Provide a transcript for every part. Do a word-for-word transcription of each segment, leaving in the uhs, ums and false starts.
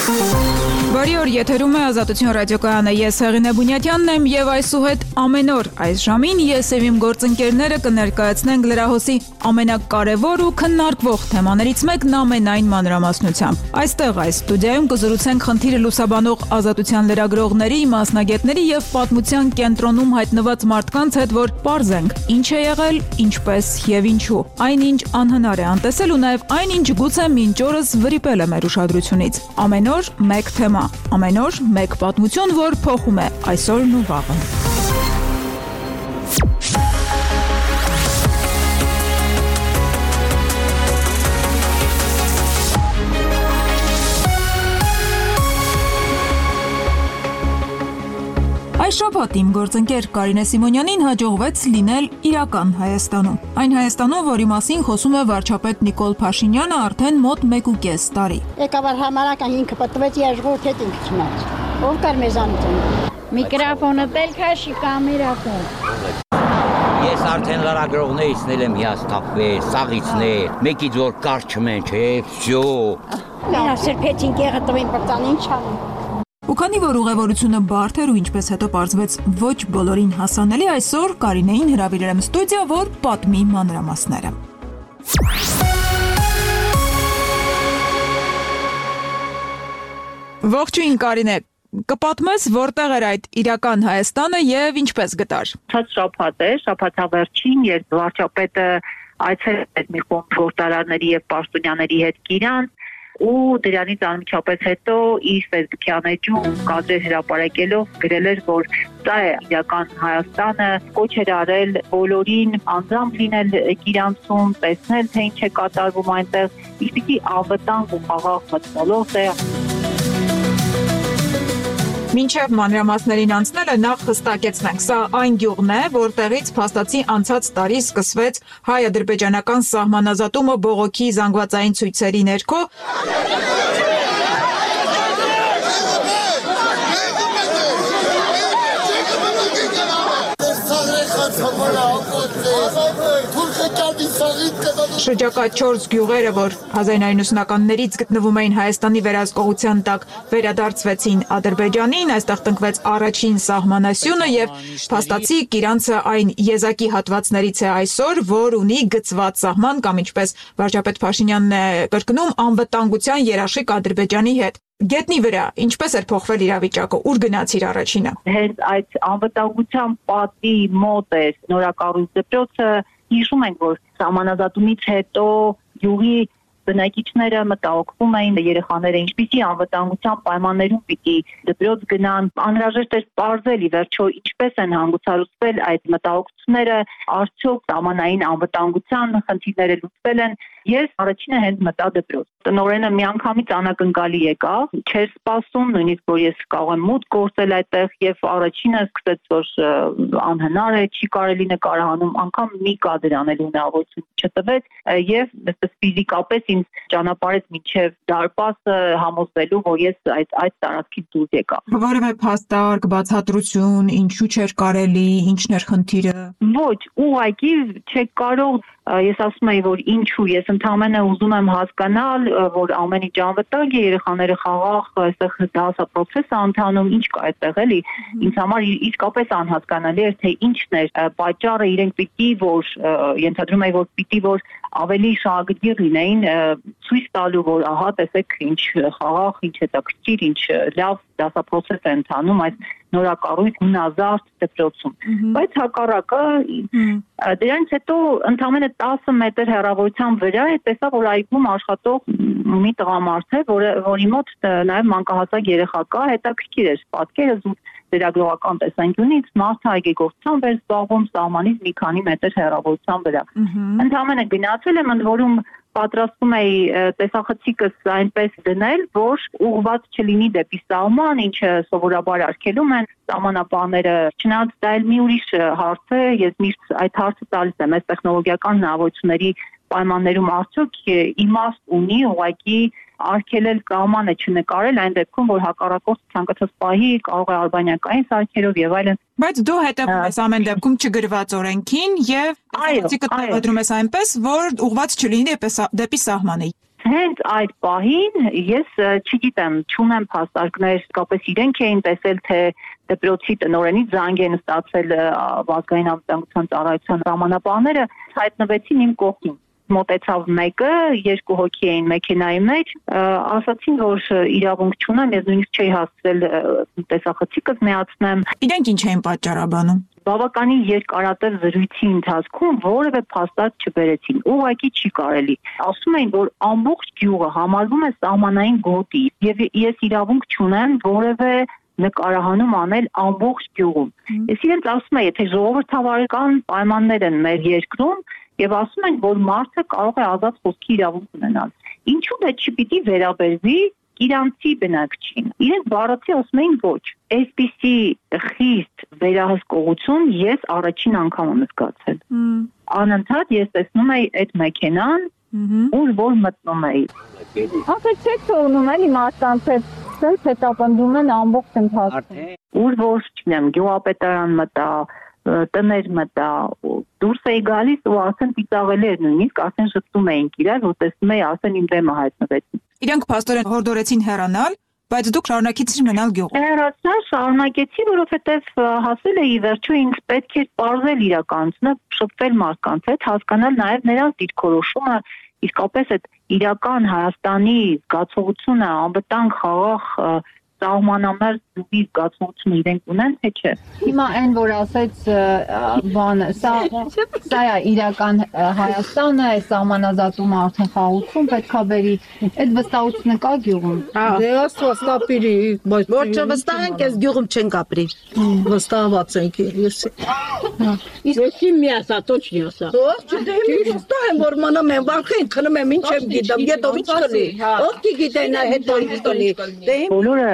Բարի օր, եթերում է Ազատություն ռադիոկայանը, ես Հեղինե Բունյատյանն եմ և այսուհետ ամեն օր այս ժամին ես և իմ գործընկերները կներկայացնենք լրահոսի ամենակարևոր ու քննարկվող թեմաներից մեկն ամենայն մանրամասնությամբ։ Այստեղ այս ստուդիայում կզրուցենք խնդիրը լուսաբանող ազատության լրագրողների, մասնագետների և պատմության կենտրոնում հայտնված մարդկանց հետ, որ պարզենք ինչ է եղել, ինչպես և ինչու։ Այնինչ անհնար է անտեսել ու նաև այնինչ գուցե մինչ օրս վրիպել է մեր ուշադրությունից։ Ամեն օր մեկ թեմա, ամեն օր մեկ պատմություն, որ փոխում է այսօրն ու վաղը։ Այս շաբաթ իմ գործընկեր Կարինե Սիմոնյանին հաջողվեց լինել իրական Հայաստանում։ Այն Հայաստանում, որի մասին խոսում է վարչապետ Նիկոլ Փաշինյանը արդեն մոտ մեկ ու կես տարի։ Եկավար համարական ինքը պատվեց երժողոտ հետ ինքը չնած։ Ով կար մեզանություն։ Միկրոֆոնը тэл քաշի կամերական։ Ես արդեն լրագրողներից եմ հիասթափվել, սաղիցներ, մեկից որ կարճ չմեն, չէ, վсё։ Նա սրբեցին կեղը տվին բրտան ինչ անում։ Ու քանի որ ուղևորությունը բարդ էր ու ինչպես հետո պարզվեց ոչ բոլորին հասանելի, այսօր Կարինեին հրավիրել եմ ստուդիա, որ պատմի մանրամասները։ Ողջույն Կարինե, կպատմես որտեղ էր այդ իրական Հայաստանը եւ ինչպես գտար։ Ցած շաբաթ է, շաբաթավերջին, երբ վարչապետը այցելեց մի խումբ գործարարների եւ պաշտոնյաների հետ Կիրան, ու դրանից անմիջապես հետո իր ֆեյսբուքյան էջում կադրեր հրապարակելով գրել էր, որ դա է իրական Հայաստանը, կոչ էր արել բոլորին անձամբ լինել Կիրանցում, տեսնել թե ինչ է կատարվում այնտեղ, ինչպիսի անվտանգ ու խաղաղ մթնոլորտ է։ Մինչև մանրամասներին անցնելը նախ հստակեցնենք, սա այն գյուղն է, որտեղից փաստացի անցած տարի սկսվեց հայ-ադրբեջանական սահմանազատումը բողոքի զանգվածային ցույցերի ներքո։ Շրջակա չորս գյուղերը, որ հազար իննսուն ությանասունականներից գտնվում էին Հայաստանի վերահսկողության տակ, վերադարձվեցին Ադրբեջանին, այստեղ տնկվեց առաջին սահմանասյունը եւ փաստացի Կիրանցը այն եզակի հատվածներից է այսօր, որ ունի գծված սահման կամ ինչպես վարչապետ Փաշինյանն է կրկնում, անվտանգության երաշխիք Ադրբեջանի հետ։ Գետնի վրա ինչպես էր փոխվել իրավիճակը, ուր գնացիր առաջինը։ Հենց այդ անվտանգության պատի մոտ է նորակառույց դպրոցը։ Հիշում ենք, որ սահմանազատումից հետո յուղի բնակիչները մտահոգվում էին, երեխաները ինչպիսի անվտանգության պայմաններում պիտի դպրոց գնան, անհրաժեշտ էր պարզել ի վերջո ինչպես են հանգուցալուծվել այդ մտահոգությունները, արդյոք սահմանային անվտանգության խնդիրները լուծվել են։ Ես առաջինը հենց մտա դպրոց։ Տնօրենը միանգամից անակնկալի եկավ, չէր սպասում, նույնիսկ որ ես կարող եմ մուտք գործել այդտեղ, եւ առաջինը սկսեց, որ անհնար է, չի կարելի նկարահանում, անգամ մի կադր անելու հնարավորություն չտվեց, եւ այդպես ֆիզիկապես ինձ ճանապարհեց մինչեւ դարպասը համոզվելու, որ ես այդ այդ տարածքից դուրս եկա։ Որևէ փաստարկ, բացատրություն, ինչու չէր կարելի, ինչն էր խնդիրը։ Ոչ, ուղղակի չեք կարող, ես ասում եի, որ ինչու, ես ընդհանրապես ուզում եմ հասկանալ, որ ամեն ինչ անվտանգ է, երեխաները խաղաղ, այստեղ դասապրոցես է ընթանում, ինչ կա այդտեղ էլի։ Ինձ համար իսկապես անհասկանալի էր, թե ինչն էր պատճառը, իրենք պիտի որ ենթադրում եի, որ պիտի որ ավելի շահագրգիռ լինեին ցույց տալու, որ ահա տեսեք ինչ խաղաղ, ինչ հետաքրքիր, ինչ լավ դասապրոցես է ընթանում այս նորակառույց հունազարդ դպրոցում։ Բայց հակառակը դրանից հետո ընդամենը տասը մետր հեռավորության վրա է տեսա, որ այգում աշխատող մի տղամարդ է, որի մոտ նաև մանկահասակ երեխա կա, հետաքրքիր էր պատկերը զուտ լրագրողական տեսանկյունից, մարդը այգեգործությամբ էր զբաղվում սահմանից մի քանի մետր հեռավորության վրա։ Ընդամենը գնացել եմ, ընդ որում պատրաստում էի տեսախցիկս այնպես դնել, որ ուղղված չլինի դեպի սահման, ինչը սովորաբար արգելում են սահմանապահները։ Չնայած դա էլ մի ուրիշ հարց է, ես միշտ այդ հարցը տալիս եմ, այս տեխնոլոգիական հնարավորությունների պայմաններում արդյոք իմաստ ունի ուղղակի արգելել սահմանը չնկարել այն դեպքում, որ հակառակորդը ցանկացած պահի կարող է արբանյակային սարքերով եւ այլն։ Բայց դու հետևում ես ամեն դեպքում չգրված օրենքին եւ ցույցիկը տեղադրում ես այնպես, որ ուղղված չլինի դեպի սահմանը։ Հենց այդ պահին ես չգիտեմ, չունեմ փաստարկներ, իսկապես իրենք էին տեսել, թե դպրոցի տնօրենից զանգ են ստացել ազգային անվտանգության ծառայության ժամանակները հայտնվեցին իմ կողքին։ Մոտեցավ մեկը, երկու հոգի էին մեքենայի մեջ, ասացին, որ իրավունք չունեմ, ես նույնիսկ չէի հասցրել տեսախցիկս միացնեմ։ Իրենք ինչ էին պատճառաբանում։ Բավականին երկարատև զրույցի ընթացքում որևէ փաստարկ չբերեցին։ Ուղղակի չի կարելի։ Ասում էին, որ ամբողջ գյուղը համարվում է սահմանային գոտի, եւ ես իրավունք չունեմ որևէ նկարահանում անել ամբողջ գյուղում։ Ես իրենց ասում եմ, եթե ժողովրդավարական պայմաններ են մեր երկրում, եւ ասում են, որ մարդը կարող է ազատ խոսքի իրավունք ունենալ։ Ինչու՞ դա չպիտի վերաբերվի իրանցի բնակչին։ Իրենք բառացի ասում էին ոչ։ Այսպիսի խիստ վերահսկողություն ես առաջին անգամ եմ զգացել։ Անընդհատ ես տեսնում եի այդ մեքենան, ուր որ մտնում էի։ Ասեցեք թողնում էլի մարդկանց հետ, սենց հետապնդում են ամբողջ ընթացքում։ Ուր որ, չգիտեմ, գյուղապետարան մտա, տներ մտա, դուրս էի գալիս ու ասեն ծիծաղելի էր նույնիսկ, ասեն շփվում էինք իրար, որ տեսնում էի, ասեն իմ դեմը հայտնվեցին։ Իրանք փաստորեն հորդորեցին հեռանալ, բայց դուք շարունակեցիք մնալ գյուղում։ Հեռացա, շարունակեցի, որովհետև հասել էի վերջո ինձ պետք էր պարզել իրականությունը, շփվել մարդկանց հետ, հասկանալ նաև նրանց դիրքորոշումը, իսկապես այդ իրական Հայաստանի զգացողությունը, անվտանգ խաղաղ սահմանամերձ դուբի զգացողությունը իրենք ունեն, թե չէ։ Հիմա այն, որ ասեց բան, սա սա է իրական Հայաստանը, այս սահմանազատումը արդեն խաղաղություն պետքա բերի, այդ վստահությունը կա գյուղում։ Դե աստված կապիրի, բայց որ չվստահենք, այս գյուղում չեն կապրի։ Վստահված ենք ես։ Իսկ մի ասա, точно ասա։ Ոչ, դե վստահ եմ, որ մնում եմ, վախեն քնում եմ, ինչ եմ գիտեմ, ետովից կլի։ Ով գիտեն հետո ինչ կլի։ Դե բոլորը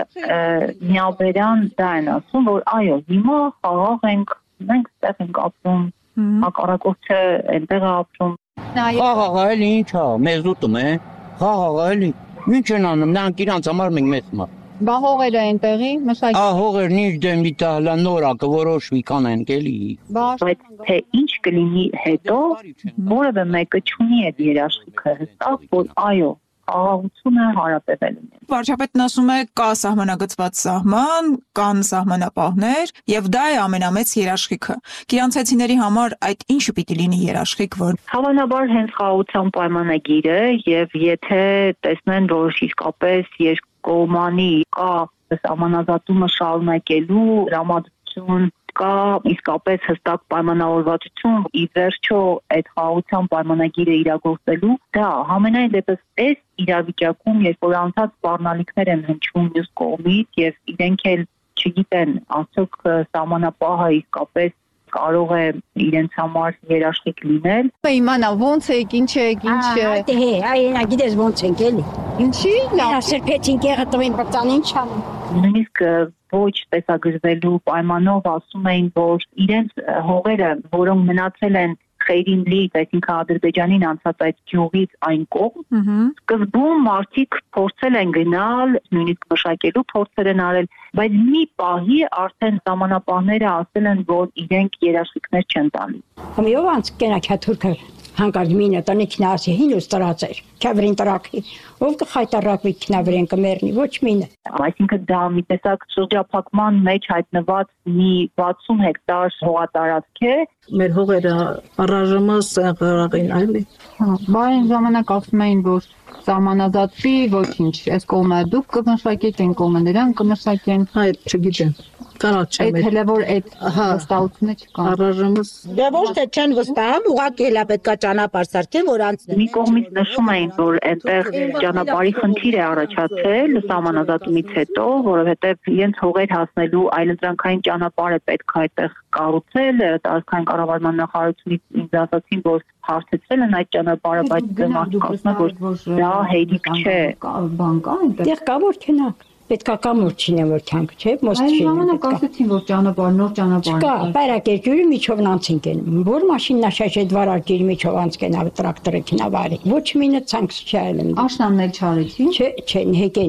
միաբերան դա են ասում, որ այո, հիմա խաղաղ ենք, մենք ստեղ ենք ապրում, հակառակորդը այնտեղ է ապրում։ Խաղաղ էլի ինչ է, մեզ ուտում է, խաղաղ էլի, ինչ են անում, նրանք իրանց համար մենք մեզ մա։ Բա հողերը այնտեղի, մշակի։ Ահա հողերն ինչ դեմ դիտա հլա նորա կորոշվի կանենք էլի։ Բայց թե ինչ կլինի հետո, որևէ մեկը չունի այդ երաշխիքը, հստակ որ այո, խաղաղությունը հարատևել է։ Վարչապետն ասում է կա սահմանագծված սահման, կան սահմանապահներ եւ դա է ամենամեծ երաշխիքը։ Գիրանցեցիների համար այդ ինչը պիտի լինի երաշխիք, որ Հավանաբար հենց խաղաղության պայմանագիրը եւ եթե տեսնեն, որ իսկապես երկկողմանի կա սահմանազատումը շարունակելու հրամայություն կա իսկապես հստակ պայմանավորվածություն ի վերջո այդ խաղաղության պայմանագիրը իրագործելու, դա համենայն դեպս այս իրավիճակում, երբ որ անցած սպառնալիքներ են հնչում մյուս կողմից եւ իրենք էլ չգիտեն, արդյոք սահմանապահը իսկապես կարող է իրենց համար երաշխիք լինել։ Իմանա ոնց է, ինչ է, ինչ է։ Դե, այ գիտես ոնց են գելի։ Ինչի՞։ Սրբեցին կեղտվին բրտան ինչ անում։ Նույնիսկ ոչ տեսագրվելու պայմանով ասում էին, որ իրենց հողերը, որոնք մնացել են Խեյրինլից, այսինքն Ադրբեջանին անցած այդ գյուղից այն կողմ, սկզբում մարդիկ փորձել են գնալ, նույնիսկ մշակելու փորձեր են արել, բայց մի պահի արդեն սահմանապահները ասել են, որ իրենք երաշխիքներ չեն տալիս։ Հմիով անց կենաք թուրքը հանկարծ մինը տնիքն ասի հին ու ստրացեր, քավրին տրակի, ով կխայտարակվի քնավրեն կմերնի, ոչ մինը։ Այսինքն դա մի տեսակ շրջափակման մեջ հայտնված մի վաթսուն հեկտար հողատարածք է։ Մեր հողերը առայժմ սեղարին այլի։ Բա այն ժամանակ ասում էին, որ սահմանազատվի, ոչինչ, այս կողմը դուք կմշակեք, այն կողմը նրանք կմշակեն։ Այդ չգիտեմ։ Կարա չեմ։ Այդ հələ որ այդ վստահությունը չկա։ Առայժմ Դե ոչ թե չեն վստահում, ուղղակի հելա պետքա ճանապարհ սարքեն, որ անցնեն։ Մի կողմից նշում էին, որ այնտեղ ճանապարհի խնդիր է առաջացել սահմանազատումից հետո, որովհետև իրենց հողեր հասնելու այլընտրանքային ճանապարհ է պետք այդտեղ կառուցել, տարածքային կառավարման նախարարությունից ինձ ասացին, որ հարթեցել են այդ ճանապարհը, բայց մարդիկ ասում են, որ դա հերիք չէ։ Բան կա այնտեղ։ Դեղ կա որ քնակ։ Պետքա կամուր չինե որ կյանք, չէ՞, մոս Այն չինե։ ժամանակ ասեցին, որ ճանապարհ, նոր ճանապարհ։ Կա, բարակերջուրի միջով անցին կենում։ Որ մաշիննա շաշետ վարակերի միջով անց կենավ տրակտորը քնավարի։ Ոչ մինը ցանքս չայլեմ։ Աշնանն էլ չարեցին։ Չէ, չէ, հեկենում։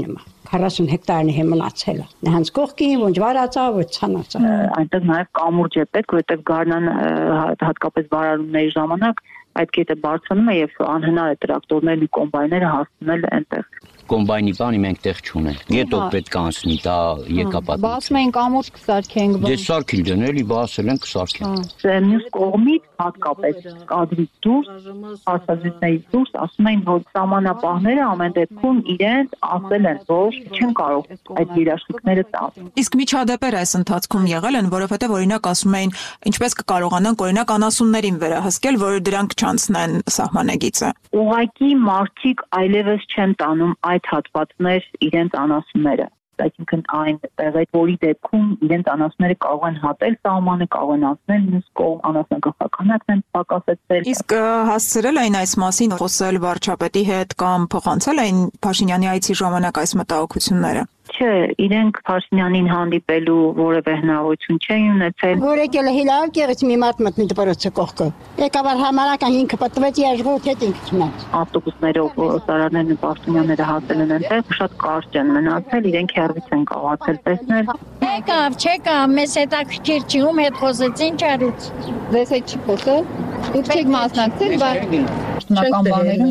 քառասուն հեկտարն է մնացել։ Հենց կողքին ոնց վարածա, ոչ ցանածա։ Այնտեղ նաև կամուրջ է պետք, որովհետև գարնան հատկապես վարարումների ժամանակ այդ կետը բարձրանում է եւ անհնար է տրակտորներն ու կոմբայները հասնել այնտեղ։ Կոմբայնի բանի մենք տեղ չունենք։ Գետով պետք է անցնի, դա եկապատ։ Բասում են կամուրջ կսարքենք։ Դե սարքիլ դնել, բասել են կսարքեն։ Մյուս կողմից հատկապես կադրից դուրս, հաստատություններից դուրս ասում են, որ սահմանապահները ամեն դեպքում իրենց ասել են, որ չեն կարող այդ երաշխիքները տալ։ Իսկ միջադեպեր այս ընթացքում եղել են, որովհետև օրինակ ասում էին, ինչպես կկարողանանք օրինակ անասուններին վերահսկել, որ դրանք չանցնեն սահմանագիծը։ Ուղղակի մարդիկ այլևս չեն տանում այդ հատվածներ իրենց անասունները։ Այսինքն այն տեղը, որի դեպքում իրենց անասունները կարող են հատել սահմանը, կարող են անցնել մյուս կողմ, անասնագլխականներն են պակասեցել։ Իսկ հասցրել էին այս մասին խոսել վարչապետի հետ կամ փոխանցել էին Փաշինյանի այցի ժամանակ այս մտահոգությունները։ Չէ, իրենք Փաշինյանին հանդիպելու որևէ հնարավորություն չէին ունեցել։ Որ եկել է հիլար կեղից մի մարդ մտնի դպրոցի կողքը։ Եկավար համարական ինքը պատվեց երժգոտ հետ ինքը չնայց։ Ավտոբուսներով սարարներն ու Փաշինյանները հասել են այնտեղ, շատ կարճ են մնացել, իրենք հեռվից են կարողացել տեսնել։ Եկավ, չեկավ, մեզ հետաքրքիր չի, ում հետ խոսեցին չարուց։ Ձեզ հետ չի խոսել։ Դուք չեք մասնակցել, բայց նական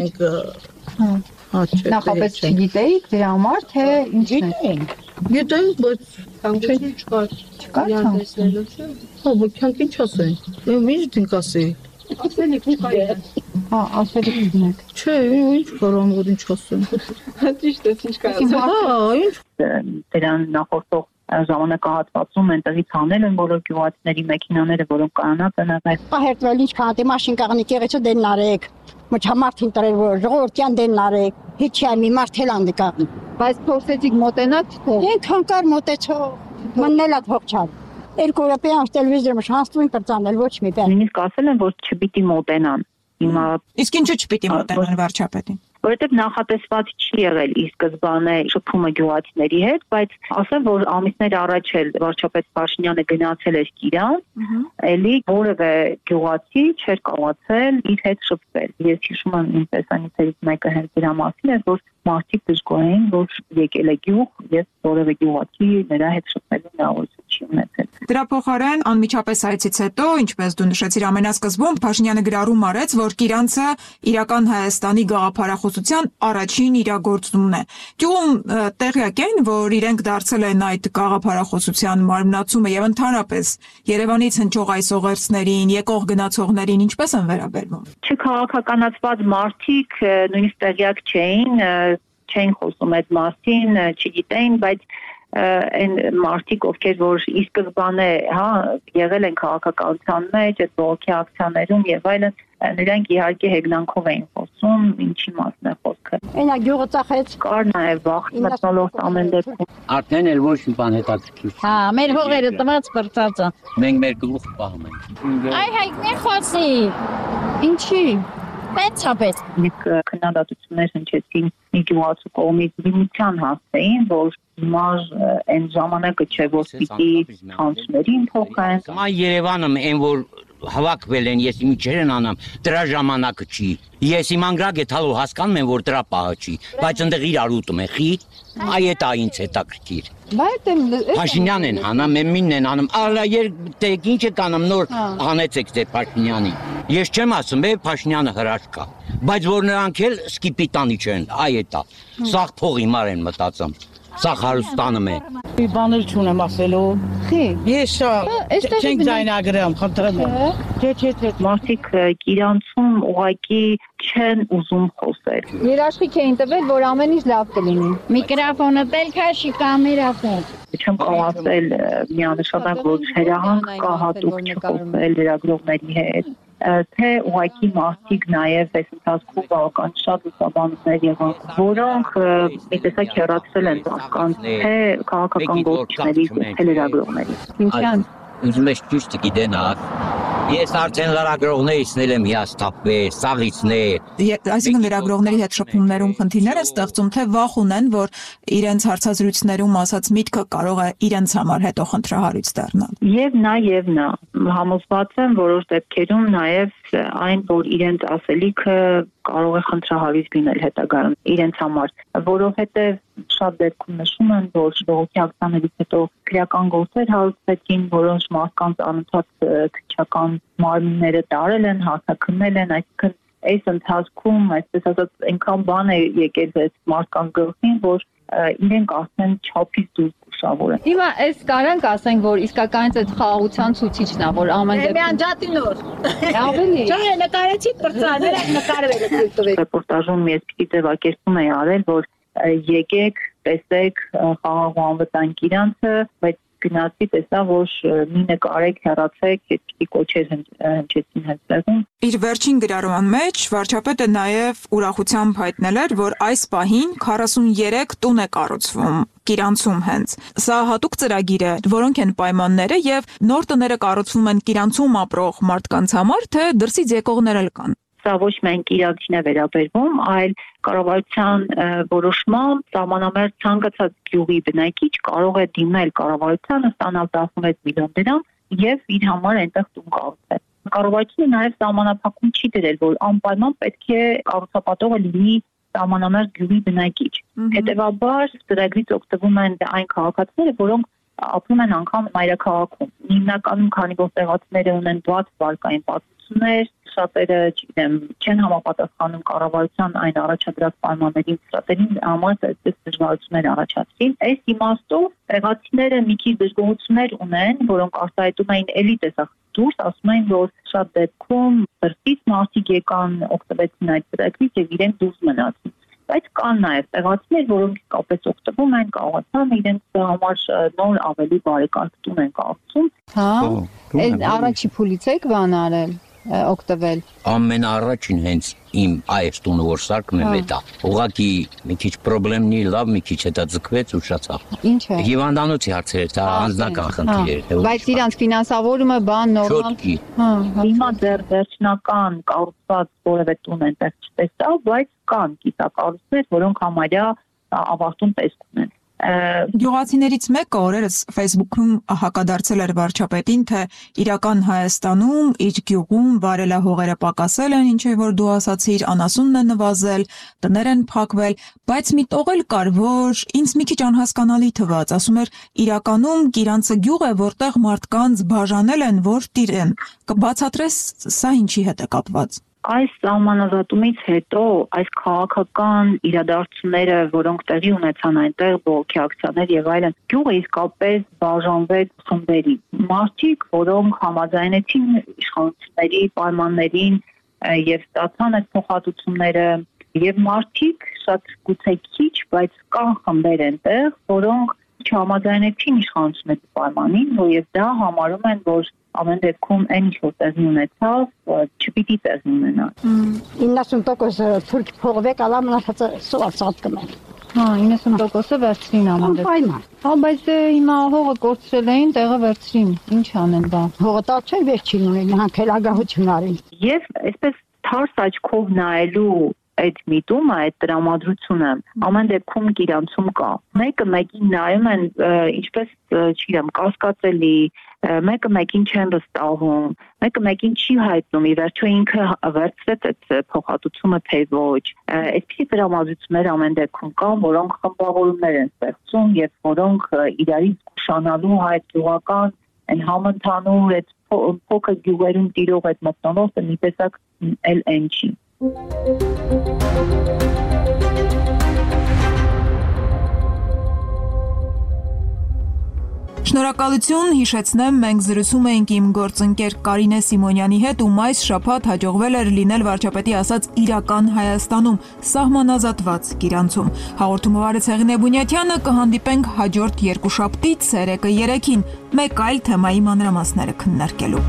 բաներում։ Նախապես չգիտեիք դրա համար, թե ինչն է։ Գիտենք, բայց քանքին չկար։ Չկար ցանցը։ Հա, բայց քանքին չասեն։ Եմ ինչ դինք ասի։ Ասելիք ուղղակի։ Հա, ասելիք դինք։ Չէ, ինչ կարամ որ ինչ ասեմ։ Ճիշտ է, ինչ կարամ։ Հա, ինչ դրան նախորդող ժամանակահատվածում այնտեղից հանել են բոլոր գյուղացիների մեքենաները, որոնք կանանած են եղել։ Հերթվել ինչ կանտի մաշին կաղնի կեղեցու դեն նարեք։ Մոչամարթին տրել որ ժողովրդյան դեն նարեք։ Heç չի մի մարդ էլ անդի կաղնի։ Բայց փորձեցիք մոտենալ թող։ Ենքան կար մոտեցող։ Մննելա թող չար։ Երկու րոպե անց տելևիզորը հաստուին կրծանել ոչ մի բան։ Նույնիսկ ասել են, որ չպիտի մոտենան։ Հիմա Իսկ ինչու չպիտի մոտենան վարչապետին։ որովհետև նախատեսված չի եղել ի սկզբանե շփումը գյուղացիների հետ, բայց ասեմ, որ ամիսներ առաջ էլ վարչապետ Փաշինյանը գնացել էր Կիրան, էլի որևէ գյուղացի չէր կարողացել իր հետ շփվել։ Ես հիշում եմ իմ տեսանյութերից մեկը հենց դրա մասին էր, որ մարդիկ դժգոհ էին, որ եկել է գյուղ եւ որևէ գյուղացի նրա հետ շփվելու հնարավորություն չի ունեցել։ Դրա փոխարեն անմիջապես այցից հետո, ինչպես դու նշեցիր ամենասկզբում, Փաշինյանը գրառում արեց, որ Կիրանցը իրական Հայաստանի գաղափարախոսության առաջին իրագործումն է։ Գյուղում տեղյակ են, որ իրենք դարձել են այդ գաղափարախոսության մարմնացումը եւ ընդհանրապես Երևանից հնչող այս օղերձներին, եկող գնացողներին ինչպես են վերաբերվում։ Չքաղաքականացված մարդիկ նույնիսկ տեղյակ չէին, չէին խոսում այդ մասին, չգիտեին, բայց այն մարդիկ, ովքեր որ ի սկզբանե, հա, եղել են քաղաքականության մեջ, այդ բողոքի ակցիաներում եւ այլն, նրանք իհարկե հեգնանքով էին խոսում, ինչի մասն է խոսքը։ Այնա գյուղը ծախեց։ Կար նաեւ վախ մտնոլորտ ամեն դեպքում։ Արդեն էլ ոչ մի բան հետաքրքիր։ Հա, մեր հողերը տված բրծածը։ Մենք մեր գլուխ պահում ենք։ Այ հայ, մի խոսի։ Ինչի։ Պետցապետ։ Մենք քննադատություններ հնչեցին մի գյուղացու կողմից դիմության հասցեին, որ հիմար այն ժամանակը չէ, որ պիտի ցանցներին փոխեն։ Հիմա Երևանը այն որ հավաքվել են, ես ինչեր են անամ, դրա ժամանակը չի։ Ես իմ անգրագ է թալու հասկանում եմ, որ դրա պահը չի, բայց ընդեղ իրար ուտում է, խի, այ էտա ինձ հետաքրքիր։ Բայց Փաշինյանն են հանում, մեմինն են հանում, ալա եր դե ինչ եք անում նոր հանեցեք դե Փաշինյանին։ Ես չեմ ասում, է Փաշինյանը հրաշք կա, բայց որ նրանք էլ սկիպիտանի չեն, այ էտա։ Սաղ փող հիմար են մտածում։ Սա հարստանում է։ Մի բաներ չունեմ ասելու։ Խի։ Ես չենք ձայնագրեմ, խնդրեմ։ Չէ, չէ, չէ, մարդիկ Կիրանցում ուղղակի չեն ուզում խոսել։ Երաշխիք էին տվել, որ ամեն ինչ լավ կլինի։ Միկրոֆոնը tel քաշի կամերաֆոն։ Չեմ կարող ասել միանշանակ, որ հրահանգ կա հատուկ չխոսել լրագրողների հետ, թե ուղղակի մարդիկ նաև այս ընթացքում բավական շատ լուսաբանումներ եղան, որոնք մի տեսակ հեռացրել են մարդկանց, թե քաղաքական գործիչներից, թե լրագրողներից։ Ինչան։ Ուզում ես ճիշտ գիտենալ։ Ես արդեն լրագրողներից նել եմ հիասթափվել, սաղիցներ։ Այսինքն լրագրողների հետ շփումներում խնդիրներ են ստեղծում, թե վախ ունեն, որ իրենց հարցազրույցներում ասած միտքը կարող է իրենց համար հետո խնդրահարույց դառնալ։ Եվ նա եւ նա համոզված եմ որոշ դեպքերում նաև այն, որ իրենց ասելիքը կարող է խնդրահարույց լինել հետագայում իրենց համար, որովհետև շատ դեպքում նշում են, որ ժողովրդի ակցիաներից հետո քրեական գործեր հարուցվեցին, որոնց մարդկանց անընդհատ քրեական մարմինները տարել են, հարձակումներ են, այսինքն այս ընթացքում, այսպես ասած, այնքան բան է եկել այս մարդկանց գլխին, որ իրենք արդեն չափից դուրս կուշավոր են։ Հիմա այս կարանք ասենք, որ իսկականից այդ խաղաղության ցուցիչն է, որ ամեն դեպքում Միանջատի նոր։ ավելի Չէ, նկարեցի բրծաներ, նկարվել է դուք։ Ռեպորտաժում ես պիտի ձևակերպում էի արել, որ եկեք, տեսեք խաղաղ ու անվտանգ իրանցը, բայց գնացի տեսա, որ մի նկարեք, հեռացեք, այդպիսի կոչեր հնչեցին հենց տեղում։ Իր վերջին գրառման մեջ վարչապետը նաև ուրախությամբ հայտնել էր, որ այս պահին քառասուններեք տուն է կառուցվում Կիրանցում հենց։ Սա հատուկ ծրագիր է, որոնք են պայմանները եւ նոր տները կառուցվում են Կիրանցում ապրող մարդկանց համար, թե դրսից եկողներ էլ կան։ Սա ոչ միայն Կիրանցին է վերաբերվում, այլ կառավարության որոշմամբ սահմանամերձ ցանկացած գյուղի բնակիչ կարող է դիմել կառավարությանը, ստանալ տասնվեց միլիոն դրամ եւ իր համար այնտեղ տուն կառուցել։ Կառավարությունը նաեւ սահմանափակում չի դրել, որ անպայման պետք է կառուցապատողը լինի սահմանամերձ գյուղի բնակիչ։ Հետևաբար ծրագրից օգտվում են այն քաղաքացիները, որոնք ապրում են անգամ մայրաքաղաքում։ Հիմնականում, քանի որ տեղացիները ունեն բաց վարկային պատմություններ, շատերը, չգիտեմ, չեն համապատասխանում կառավարության այն առաջադրած պայմաններին, շատերին համար այդպես դժվարություններ առաջացրին։ Այս իմաստով տեղացիները մի քիչ դժգոհություններ ունեն, որոնք արտահայտում էին էլի տեսախ դուրս, ասում են, որ շատ դեպքում դրսից մարդիկ եկան, օգտվեցին այդ ծրագրից եւ իրենք դուրս մնացին։ Բայց կան նաև տեղացիներ, որոնք կապեց օգտվում են, կարողացան իրենց համար նոր ավելի բարեկարգ տուն են կառուցում։ Հա, այս առաջի փուլից եք բան արել, օգտվել։ Ամենաառաջին հենց իմ այս տունը որ սարքում եմ էտա։ Ուղղակի մի քիչ խնդրեմնի լավ, մի քիչ հետա ձգվեց ու շացավ։ Ինչ է։ Հիվանդանոցի հարցեր, դա անձնական խնդիր էր։ Բայց իրանց ֆինանսավորումը բան նորմալ։ Շոտկի։ Հիմա դեռ վերջնական կառուցված որևէ տուն այնտեղ չտեսա, բայց կան կիսակառույցներ, որոնք համարյա ավարտուն տեսք ունեն։ Գյուղացիներից մեկը օրերս Facebook-ում հակադարձել էր վարչապետին, թե իրական Հայաստանում իր գյուղում վարելահողերը պակասել են, ինչեւ որ դու ասացիր, անասունն է նվազել, տներ են փակվել, բայց մի տող էլ կար, որ ինձ մի քիչ անհասկանալի թվաց, ասում էր, իրականում Կիրանցը գյուղ է, որտեղ մարդկանց բաժանել են, որ տիրեն։ Կբացատրես սա ինչի հետ է կապված։ Այս սահմանազատումից հետո այս քաղաքական իրադարձությունները, որոնք տեղի ունեցան այնտեղ, բողոքի ակցիաներ եւ այլն, գյուղը իսկապես բաժանվեց խմբերի։ Մարդիկ, որոնք համաձայնեցին իշխանությունների պայմաններին եւ ստացան այդ փոխհատուցումները, եւ մարդիկ շատ գուցե քիչ, բայց կան խմբեր այնտեղ, որոնք չհամաձայնեցին իշխանությունների պայմանին, եւ դա համարում են, որ ամեն դեպքում այն ինչ որ տեղի ունեցավ, չպիտի տեղի ունենա։ իննասուն տոկոսը թուրք փողվեք ալամնացած սուացած կմեն։ Հա, իննասուն տոկոսը վերցրին ամեն դեպքում։ Հա, բայց հիմա հողը կորցրել էին, տեղը վերցրին։ Ինչ անեն բա։ Հողը տաչել վերջին ունեն, հանքելագահություն արին։ Եվ այսպես թարս աչքով նայելու այդ միտումը, այդ տրամադրությունը ամեն դեպքում Կիրանցում կա։ Մեկը մեկին նայում են, ինչպես, չգիտեմ, կասկածելի, մեկը մեկին չեն վստահում, մեկը մեկին չի հայտնում, ի վերջո ինքը վերցրեց այդ փոխհատուցումը թե ոչ։ Այսպիսի տրամադրություններ ամեն դեպքում կան, որոնք խմբավորումներ են ստեղծում եւ որոնք իրարից զգուշանալու այդ գյուղական այն համընդհանուր այդ փոքր գյուղերում տիրող այդ մթնոլորտը մի տեսակ էլ այն չի։ Շնորհակալություն, հիշեցնեմ, մենք զրուցում էինք իմ գործընկեր Կարինե Սիմոնյանի հետ, ում այս շաբաթ հաջողվել էր լինել վարչապետի ասած իրական Հայաստանում, սահմանազատված Կիրանցում։ Հաղորդումը վարեց Հեղինե Բունյաթյանը, կհանդիպենք հաջորդ երկուշաբթի ցերեկը երեքին, մեկ այլ թեմայի մանրամասները քննարկելու։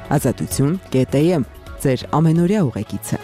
Ազատություն կետ է եմ, ձեր ամենօրյա ուղեկիցը։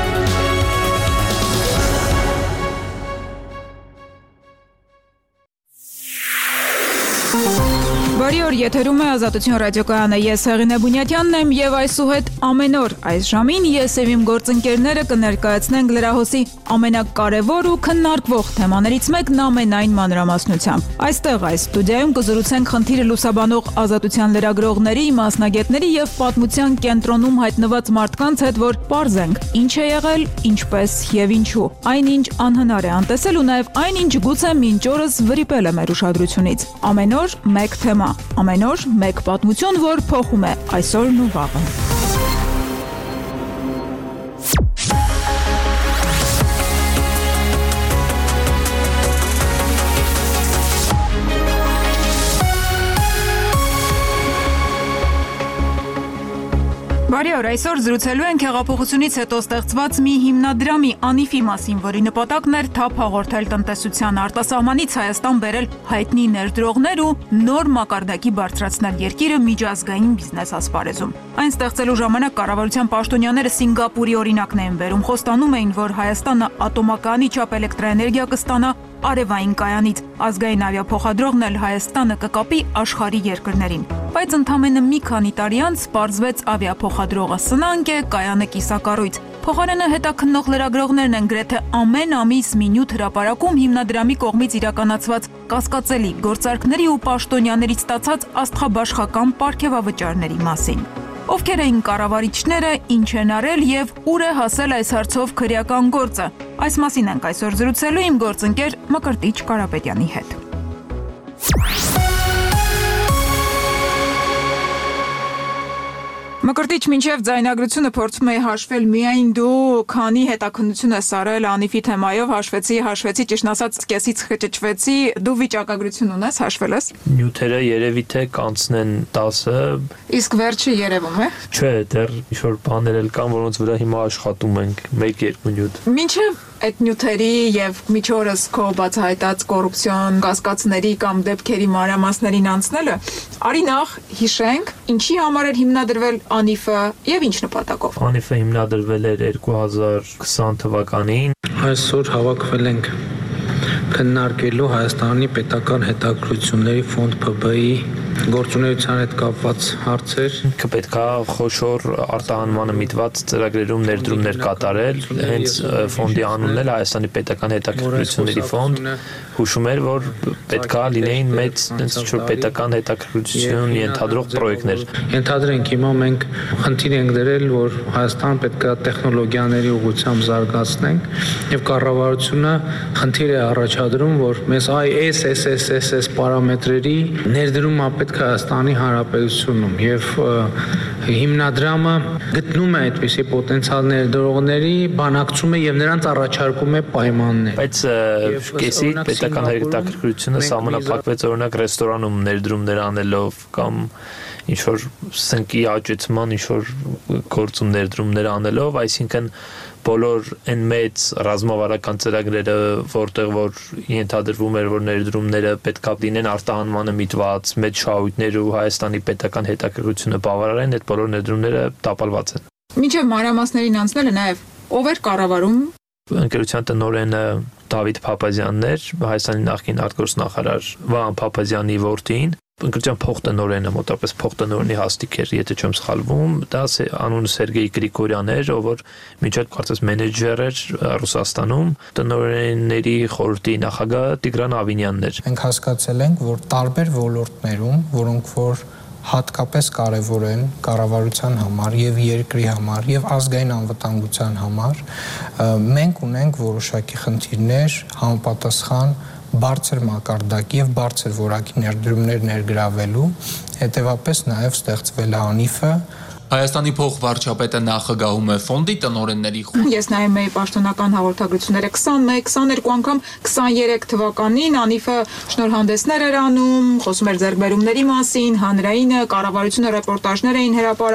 Բարի օր, եթերում է Ազատություն ռադիոկայանը, ես Հեղինե Բունյատյանն եմ եւ այսուհետ ամեն օր այս ժամին ես եւ իմ գործընկերները կներկայացնենք լրահոսի ամենակարևոր ու քննարկվող թեմաներից մեկն ամենայն մանրամասնությամբ։ Այստեղ այս ստուդիայում կզրուցենք խնդիրը լուսաբանող ազատության լրագրողների, մասնագետների եւ պատմության կենտրոնում հայտնված մարդկանց հետ, որ պարզենք ինչ է եղել, ինչպես եւ ինչու։ Այնինչ անհնար է անտեսել ու նաեւ այնինչ գուցե մինչ օրս վրիպել է մեր ուշադրությունից։ Ամեն օր մեկ թեմա, ամեն օր մեկ պատմություն, որ փոխում է այսօրն ու վաղը։ Բարի օր, այսօր զրուցելու ենք հեղափոխությունից հետո ստեղծված մի հիմնադրամի անիֆի մասին, որի նպատակն էր թափ հաղորդել տնտեսության արտասահմանից Հայաստան բերել հայտնի ներդրողներ ու նոր մակարդակի բարձրացնել երկիրը միջազգային բիզնես ասպարեզում։ Այն ստեղծելու ժամանակ կառավարության պաշտոնյաները Սինգապուրի օրինակն էին վերում, խոստանում էին, որ Հայաստանը ատոմականի չափ էլեկտրաէներգիա կստանա արևային կայանից, ազգային ավիափոխադրողն էլ Հայաստանը կկապի աշխարհի երկրներին։ Բայց ընդամենը մի քանի տարի անց պարզվեց ավիափոխադրողը սնանկ է, կայանը կիսակառույց։ Փոխարենը հետաքննող լրագրողներն են գրեթե ամեն ամիս մի նյութ հրապարակում հիմնադրամի կողմից իրականացված կասկածելի գործարքների ու պաշտոնյաներից ստացած աստղաբաշխական պարգևավճարների մասին։ Ովքեր էին կառավարիչները, ինչ են արել եւ ուր է հասել այս հարցով քրեական գործը։ Այս մասին ենք այսօր զրուցելու իմ գործընկեր Մկրտիչ Կարապետյանի հետ։ Մկրտիչ, մինչև ձայնագրությունը փորձում էի հաշվել միայն դու քանի հետաքննություն ես արել անիֆի թեմայով, հաշվեցի, հաշվեցի, ճիշտ ասած, սկեսից խճճվեցի, դու վիճակագրություն ունես, հաշվել ես։ Նյութերը երևի թե կանցնեն տասը։ Իսկ վերջը երևում է։ Չէ, դեռ ինչ-որ բաներ էլ կան, որոնց վրա հիմա աշխատում ենք, մեկ-երկու նյութ։ Մինչև այդ նյութերի եւ միջորս քո բացահայտած կոռուպցիոն կասկածների կամ դեպքերի մանրամասներին անցնելը, արի նախ հիշենք, ինչի համար էր հիմնադրվել անիֆը եւ ինչ նպատակով։ Անիֆը հիմնադրվել էր երկու հազար քսան թվականին։ Այսօր հավաքվել ենք քննարկելու Հայաստանի պետական հետաքրքրությունների ֆոնդ Փ B I գործունեության հետ կապված հարցեր։ Կպետք է խոշոր արտահանմանը միտված ծրագրերում ներդրումներ կատարել, հենց ֆոնդի անունն էլ Հայաստանի պետական հետաքրքրությունների ֆոնդ հուշում էր, որ պետք է լինեին մեծ ինչ-որ պետական հետաքրքրություն ենթադրող պրոյեկտներ։ Ենթադրենք հիմա մենք խնդիր ենք դրել, որ Հայաստան պետք է տեխնոլոգիաների ուղղությամբ զարգացնենք եւ կառավարությունը խնդիր է առաջադրում, որ մեզ այ էս էս էս էս էս պարամետրերի ներդրումը պետք է Հայաստանի Հանրապետությունում եւ հիմնադրամը գտնում է այդպիսի պոտենցիալ ներդրողների, բանակցում է եւ նրանց առաջարկում է պայմաններ։ Բայց կեսի պետական հետաքրքրությունը սահմանափակվեց օրինակ ռեստորանում ներդրումներ անելով կամ ինչ-որ սնկի աճեցման ինչ-որ գործում ներդրումներ անելով, այսինքն բոլոր այն մեծ ռազմավարական ծրագրերը, որտեղ որ ենթադրվում էր, որ ներդրումները պետք է լինեն արտահանմանը միտված, մեծ շահույթներ ու Հայաստանի պետական հետաքրքրությունը բավարարեն, այդ բոլոր ներդրումները տապալված են։ Մինչև մանրամասներին անցնելը նաև ով էր կառավարում։ Ընկերության տնօրենը Դավիթ Փափազյանն էր, Հայաստանի նախկին արտգործնախարար Վահան Փափազյանի որդին։ Ընկերության փոխտնօրենը մոտավորապես փոխտնօրենի հաստիք էր, եթե չեմ սխալվում, դա անունը Սերգեյ Գրիգորյանն էր, ով որ մինչ այդ կարծես մենեջեր էր Ռուսաստանում, տնօրենների խորհրդի նախագահ Տիգրան Ավինյանն էր։ Մենք հասկացել ենք, որ տարբեր ոլորտներում, որոնք որ հատկապես կարևոր են կառավարության համար եւ երկրի համար եւ ազգային անվտանգության համար, մենք ունենք որոշակի խնդիրներ համապատասխան բարձր մակարդակի եւ բարձր որակի ներդրումներ ներգրավելու, հետեւապես նաեւ ստեղծվել է անիֆը, Հայաստանի փոխվարչապետը նախագահում է ֆոնդի տնօրենների խումբ։ Ես նայում էի պաշտոնական հաղորդագրությունները քսանմեկ քսաներկու անգամ քսաներեք թվականին անիֆը շնորհանդեսներ էր անում, խոսում էր ձեռքբերումների մասին, հանրայինը, կառավարությունը ռեպորտաժներ էին հրապարակում։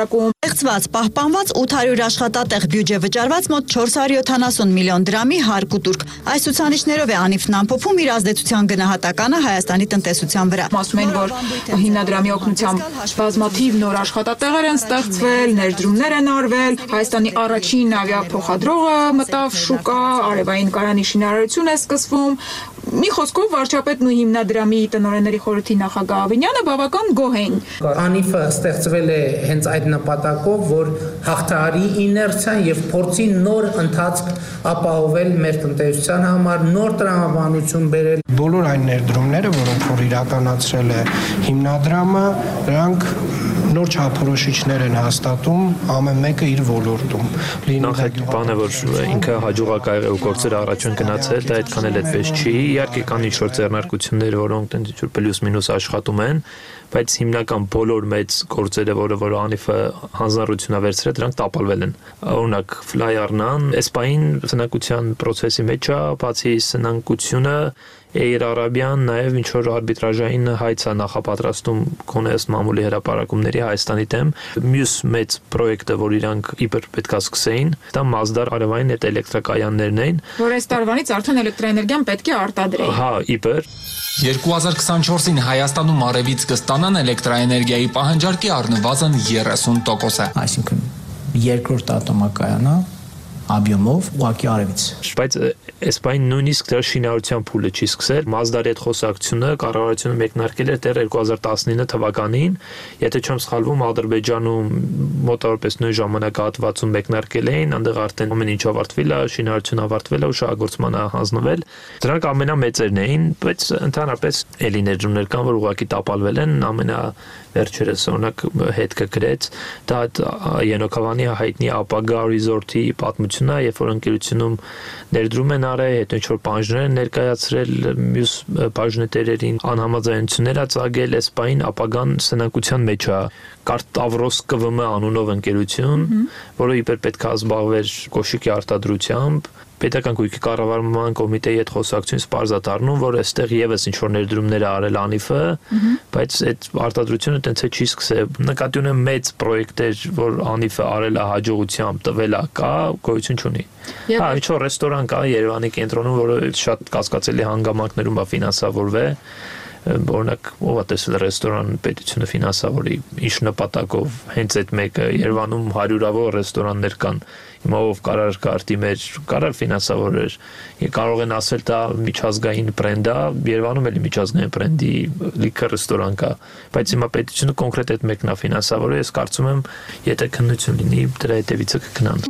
Ստեղծված, պահպանված ութ հարյուր աշխատատեղ, բյուջե վճարված մոտ չորս հարյուր յոթանասուն միլիոն դրամի հարկ ու տուրք։ Այս ցուցանիշներով է Անիֆն ամփոփում իր ազդեցության գնահատականը Հայաստանի տնտեսության վրա։ Ասում են, որ հիմնադրամի օգնությամբ բազմաթիվ նոր աշխատատեղեր են ստեղծվել, ներդրումներ են արվել, Հայաստանի առաջին ավիափոխադրողը մտավ շուկա, արևային կայանի շինարարություն է սկսվում։ Մի խոսքով վարչապետն ու հիմնադրամի տնօրենների խորհրդի նախագահ Ավինյանը բավական գոհ են։ Անիֆը ստեղծվել է հենց այդ նպատակով, որ հաղթահարի իներցիան եւ փորձի նոր ընթացք ապահովել մեր տնտեսության համար, նոր տրամաբանություն բերել։ Բոլոր այն ներդրումները, որոնք որ իրականացրել է հիմնադրամը, դրանք նոր չափորոշիչներ են հաստատում ամեն մեկը իր ոլորտում։ Նախ բանը որ ինքը հաջողակ ա եղել ու գործերը առաջ են գնացել, դա այդքան էլ այդպես չի։ Իհարկե կան ինչ-որ ձեռնարկություններ, որոնք ինչ-որ պլյուս մինուս աշխատում են, բայց հիմնական բոլոր մեծ գործերը, որը որ Անիֆը հանձնառություն ա վերցրել, դրանք տապալվել են։ Օրինակ ֆլայարնան, էսպային սնանկության process-ի մեջ է, բացի սնանկությունը Air Arabian նաև ինչ որ արբիտրաժային հայց է նախապատրաստում գոնե ըստ մամուլի հրապարակումների Հայաստանի դեմ։ Մյուս մեծ պրոյեկտը, որ իրանք իբր պետքա սկսեին, դա Mazdar արևային այդ էլեկտրակայաններն են, որ այս տարվանից արդեն էլեկտրաէներգիան պետք է արտադրեին։ Հա, իբր երկու հազար քսանչորսին Հայաստանում արևից կստանան էլեկտրաէներգիայի պահանջարկի առնվազն երեսուն տոկոսը։ Այսինքն երկրորդ ատոմակայանը объемով ուղղակի արևից։ Բայց էսպայն նույնիսկ դրա շինարարության փուլը չի սկսել։ Mazdar-ի հետ խոսակցությունը կառավարությունը մեկնարկել էր դեռ երկու հազար տասնինը թվականին, եթե չեմ սխալվում, Ադրբեջանում մոտավորապես նույն ժամանակահատվածում մեկնարկել էին, այնտեղ արդեն ամեն ինչ ավարտվել է, շինարարությունը ավարտվել է ու շահագործմանը հանձնվել։ Դրանք ամենամեծերն էին, բայց ընդհանրապես էլի ներդրումներ կան, որ ուղղակի տապալվել են, ամենավերջերս օրինակ հետ կգրեց, դա Ենոքավանի հայտնի ապագա ռիզորտի պատմությունն է, երբ որ ընկերությունում ներդրում են արել, հետո ինչ-որ բաժներ են ներկայացրել մյուս բաժնետերերին, անհամաձայնություններ ա ծագել, էսպային ապագան սնանկության մեջ է։ Կարտավրոս Կ V M անունով ընկերություն, որը իբր պետք է զբաղվեր կոշիկի արտադրությամբ, Պետական գույքի կառավարման կոմիտեի հետ խոսակցությունից պարզ է դառնում, որ այստեղ եւս ինչ-որ ներդրումներ է արել Անիֆը, բայց այդ արտադրությունը տենց է չի սկսել։ Նկատի ունեմ մեծ պրոյեկտեր, որ Անիֆը արել է հաջողությամբ, տվել է, կա, գոյություն չունի։ Հա, ինչ-որ ռեստորան կա Երևանի կենտրոնում, որը շատ կասկածելի հանգամանքներում է ֆինանսավորվել։ Օրինակ, ով է տեսել ռեստորան պետությունը ֆինանսավորի, ինչ նպատակով, հենց այդ մեկը Երևանում հարյուրավոր ռեստորաններ կան, հիմա ով կարար կարտի մեջ, կարար ֆինանսավորեր, կարող են ասել դա միջազգային բրենդ է, Երևանում էլի միջազգային բրենդի լիքը ռեստորան կա, բայց հիմա պետությունը կոնկրետ այդ մեկն է ֆինանսավորել, ես կարծում եմ, եթե քննություն լինի, դրա հետևիցը կգնան։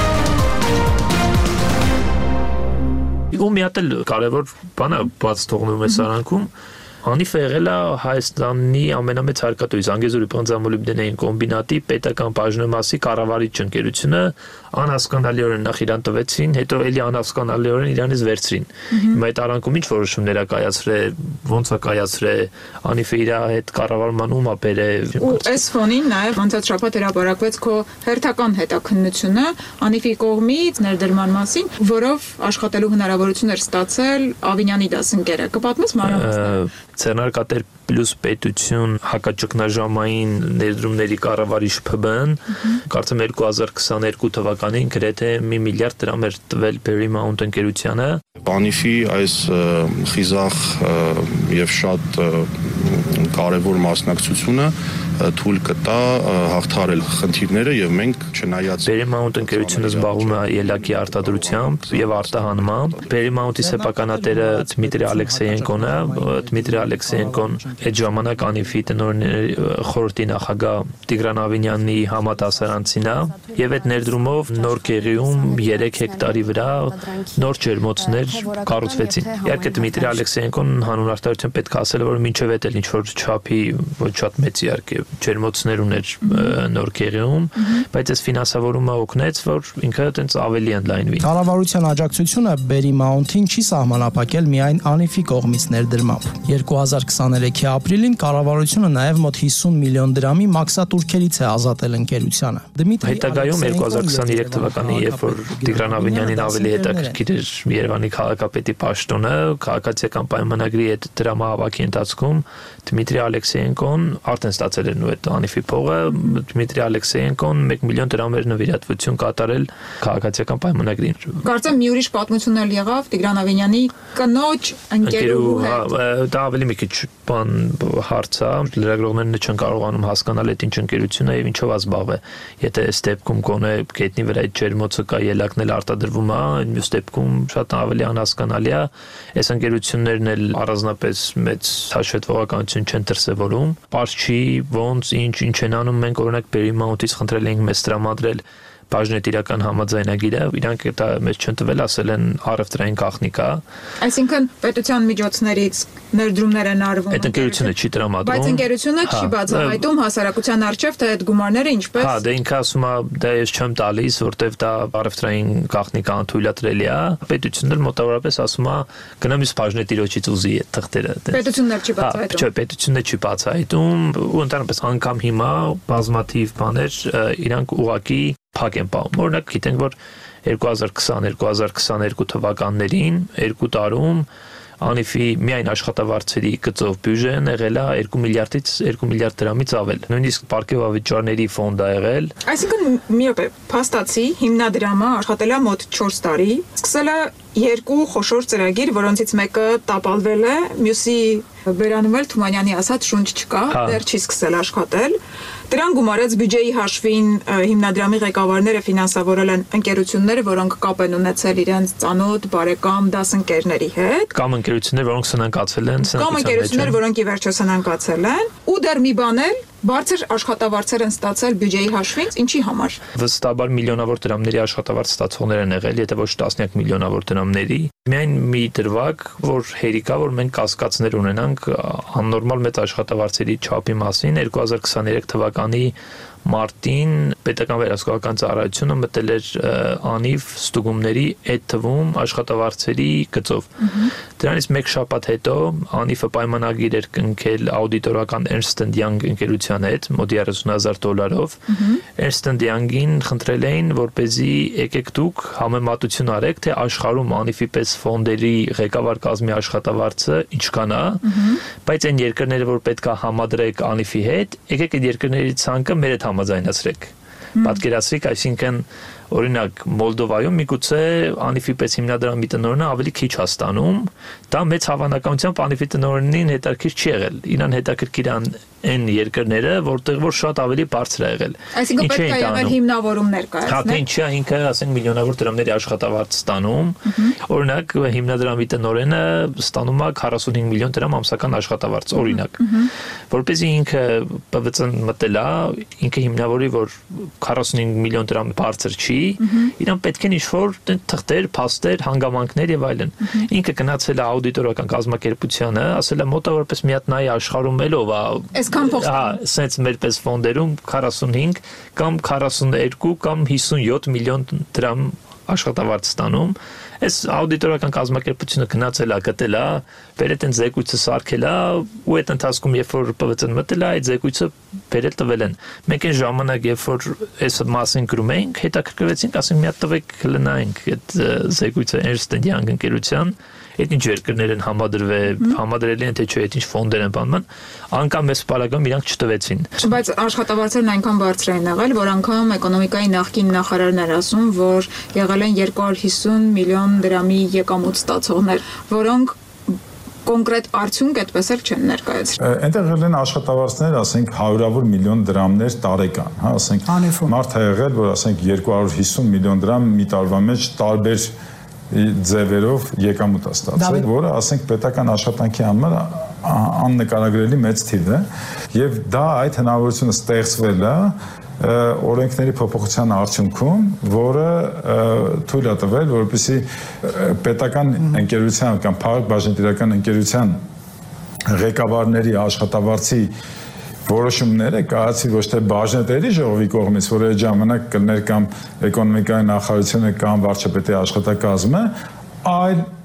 Ու մի հատ էլ կարևոր բան է բաց թողնում է սարանքում, Անիֆը եղել է Հայաստանի ամենամեծ հարկատույց Զանգեզուրի պղնձամոլիբդենային կոմբինատի պետական բաժնեմասի կառավարիչ ընկերությունը անհասկանալիորեն նախ իրան տվեցին, հետո էլի անհասկանալիորեն իրանից վերցրին։ Հիմա այդ արանքում ինչ որոշումներ ա կայացրել, ոնց ա կայացրել, Անիֆը իր հետ կառավարման ում ա բերել։ Ու այս ֆոնին նաև անցած շաբաթ հրապարակվեց քո հերթական հետաքննությունը Անիֆի կողմից ներդրման մասին, որով աշխատելու հնարավորություն էր ստացել Ավինյանի դասընկերը։ Կպատմես մանրամասներ։ Ձեռնարկատեր պլյուս պետություն հակաճգնաժամային ներդրումների կառավարիչ Փ B N կարծեմ երկու հազար քսաներկու թվականին գրեթե մի միլիարդ դրամ էր տվել Berrymount ընկերությանը։ Անիֆի այս խիզախ եւ շատ կարևոր մասնակցությունը թույլ կտա հաղթարել խնդիրները եւ մենք չնայած Berrymount ընկերությունը զբաղվում է ելակի արտադրությամբ եւ արտահանմամբ։ Berrymount-ի սեփականատերը Դմիտրի Ալեքսեյենկոն է, Դմիտրի Ալեքսեյենկոն այդ ժամանակ Անիֆի տնօրենների խորհրդի նախագահ Տիգրան Ավինյանի համատասարանցին է եւ այդ ներդրումով նոր Գեղիում երեք հեկտարի վրա նոր ջերմոցներ կառուցվեցին։ Իհարկե Դմիտրի Ալեքսեյենկոն հանուն արտադրության պետք է ասել, որ մինչեւ այդ էլ ինչ որ չափի ոչ շատ մեծ իհարկե ջերմոցներ ուներ նոր Գեղիում, բայց այս ֆինանսավորումը օգնեց, որ ինքը այտենց ավելի ընդլայնվի։ Կառավարության աջակցությունը Berrymount-ին չի սահմանափակել միայն Անիֆի կողմից ներդրմամբ։ երկու հազար քսաներեքի ապրիլին կառավարությունը նաև մոտ հիսուն միլիոն դրամի մաքսատուրքերից է ազատել ընկերությանը։ Հետագայում երկու հազար քսաներեք թվականին, երբ որ Տիգրան Ավինյանին ավելի հետաքրքիր էր Երևանի քաղաքապետի պաշտոնը, քաղաքացիական պայմանագրի հետ դրամահավաքի ընթացքում Դմիտրի Ալեքսեյենկոն արդեն ստացել էր են ու այդ անիֆի փողը Դմիտրի Ալեքսեյենկոն մեկ միլիոն դրամեր նվիրատվություն կատարել քաղաքացիական պայմանագրին։ Կարծեմ մի ուրիշ պատմություն էլ եղավ Տիգրան Ավենյանի կնոջ ընկերու հետ։ Դա ավելի մի քիչ բան հարց է, լրագրողներն չեն կարողանում հասկանալ այդ ինչ ընկերություն է եւ ինչով է զբաղվում։ Եթե այս դեպքում կոնե գետնի վրա այդ ջերմոցը կա, ելակն էլ արտադրվում է, մյուս դեպքում շատ ավելի անհասկանալի է։ Այս ընկերություններն էլ առանձնապես մեծ հաշվետվողականություն չեն դրսևորում։ Պարզ չի ոնց, ինչ, ինչ են անում, մենք օրինակ Բերիմաուտից խնդրել ենք մեզ տրամադրել բաժնետիրական համաձայնագիրը, իրանք դա մեզ չեն տվել, ասել են առևտրային գաղտնիք է։ Այսինքն պետության միջոցներից ներդրումներ են արվում։ Այդ ընկերությունը չի տրամադրում։ Բայց ընկերությունը չի բացահայտում հասարակության առջև, թե այդ գումարները ինչպես։ Հա, դե ինքը ասում է, դա ես չեմ տալիս, որտեվ դա առևտրային գաղտնիք անթույլատրելի է։ Պետությունն էլ մոտավորապես ասում է, գնամ իս բաժնետիրոջից ուզի այդ թղթերը։ Պետությունն էլ չի բացահայտում։ Չէ, պետությունն չի բացահայտում, ու ընդհանրապես անգամ հիմա բազմաթիվ բաներ իրանք ուղակի փակ են պահում։ Օրինակ գիտենք, որ երկու հազար քսան երկու հազար քսաներկու թվականներին երկու տարում անիֆի միայն աշխատավարձերի գծով բյուջեն եղել է երկու միլիարդից երկու միլիարդ դրամից ավել։ Նույնիսկ պարգևավճարների ֆոնդ է եղել։ Այսինքն մի րոպե, փաստացի հիմնադրամը աշխատել է մոտ չորս տարի, սկսել է երկու խոշոր ծրագիր, որոնցից մեկը տապալվել է, մյուսի վերանում էլ Թումանյանի ասած շունչ չկա, դեռ չի սկսել աշխատել։ Դրան գումարած բյուջեի հաշվին հիմնադրամի ղեկավարները ֆինանսավորել են ընկերությունները, որոնք կապ են ունեցել իրենց ծանոթ, բարեկամ, դասընկերների հետ։ Կամ ընկերություններ, որոնք սնանկացել են, կամ ընկերություններ, որոնք ի վերջո սնանկացել են, ու դեռ մի բան էլ բարձր աշխատավարձեր են ստացել բյուջեի հաշվին, ինչի համար։ Վստահաբար միլիոնավոր դրամների աշխատավարձ ստացողներ են եղել, եթե ոչ տասնյակ միլիոնավոր դրամների։ Միայն մի դրվագ, որ հերիք է, որ մենք կասկածներ ունենանք աննորմալ մեծ աշխատավարձերի չափի մասին, երկու հազար քսաներեք թվականի մարտին պետական վերահսկողական ծառայությունը մտել էր անիվ ստուգումների այդ թվում աշխատավարձերի գծով։ Դրանից մեկ շաբաթ հետո անիվը պայմանագիր էր կնքել աուդիտորական Ernst and Young ընկերության հետ մոտ երեսուն հազար դոլարով։ Ernst and Young-ին խնդրել էին, որպեսզի եկեք դուք համեմատություն արեք, թե աշխարհում անիվի պես ֆոնդերի ղեկավար կազմի աշխատավարձը ինչքան է, բայց այն երկրները, որ պետք է համադրեք անիվի հետ, եկեք այդ երկրների ցանկը մեր հետ համաձայնացրեք։ Պատկերացրեք, այսինքն օրինակ Մոլդովայում միգուցե անիվի պես հիմնադրամի տնօրենը ավելի քիչ է ստանում, դա մեծ հավանականությամբ անիվի տնօրենին հետաքրքիր չի եղել։ Իրան հետաքրքիր են այն երկրները, որտեղ որ շատ ավելի բարձր է եղել։ Այսինքն պետք է եղել հիմնավորումներ կայացնել։ Հա, ինչի է ինքը, ասենք, միլիոնավոր դրամների աշխատավարձ ստանում։ Օրինակ հիմնադրամի տնօրենը ստանում է քառասունհինգ միլիոն դրամ ամսական աշխատավարձ, օրինակ։ Որպեսզի ինքը Պ V C-ն մտել է, ինքը հիմնավորի, որ քառասունհինգ միլիոն դրամ բարձր չի, իրան պետք են ինչ-որ թղթեր, փաստեր, հանգամանքներ եւ այլն։ Ինքը գնացել է աուդիտորական կազմակերպությանը, ասել է մոտավորապես մի հատ նայ աշխարհում ելով է։ Այսքան փող։ Հա, sense մեր պես ֆոնդերում քառասունհինգ կամ քառասուններկու կամ հիսունյոթ միլիոն դրամ աշխատավարձ ստանում։ Այս աուդիտորական կազմակերպությունը գնացել է, գտել է, բերել են զեկույցը սարքել է, ու այդ ընթացքում երբ որ Պ V C-ն մտել է, այդ զեկույցը բերել տվել են։ Մենք այն ժամանակ, երբ որ այս մասին գրում էինք, հետաքրքրվեցինք, ասենք մի հատ տվեք լնայինք այդ զեկույցը Ernst and Young ընկերության, այդ ինչ երկրներ են համադրվել, համադրելի են թե չէ, այդ ինչ ֆոնդեր են բանման, անգամ մեծ պարագայում իրանք չտվեցին։ Բայց աշխատավարձերն այնքան բարձր են եղել, որ անգամ էկոնոմիկայի նախկին նախարարն էր ասում, որ եղել են երկու հարյուր հիսուն միլիոն դրամի եկամուտ ստացողներ, որոնք կոնկրետ արդյունք այդպես էլ չեն ներկայացրել։ Այնտեղ եղել են աշխատավարձներ, ասենք հարյուրավոր միլիոն դրամներ տարեկան, հա, ասենք մարդ է եղել, որ ասենք երկու հարյուր հիսուն միլիոն դրամ մի տարվա մեջ տարբեր ձևերով եկամուտ է ստացել, որը ասենք պետական աշխատանքի համար աննկարագրելի մեծ թիվ է, եւ դա այդ հնարավորությունը ստեղծվել է օրենքների փոփոխության արդյունքում, որը թույլ է տվել, որպեսզի պետական ընկերության կամ փակ բաժնետիրական ընկերության ղեկավարների աշխատավարձի որոշումները կայացի ոչ թե բաժնետերի ժողովի կողմից, որ այդ ժամանակ կլներ կամ էկոնոմիկայի նախարարությունը կամ վարչապետի աշխատակազմը, այլ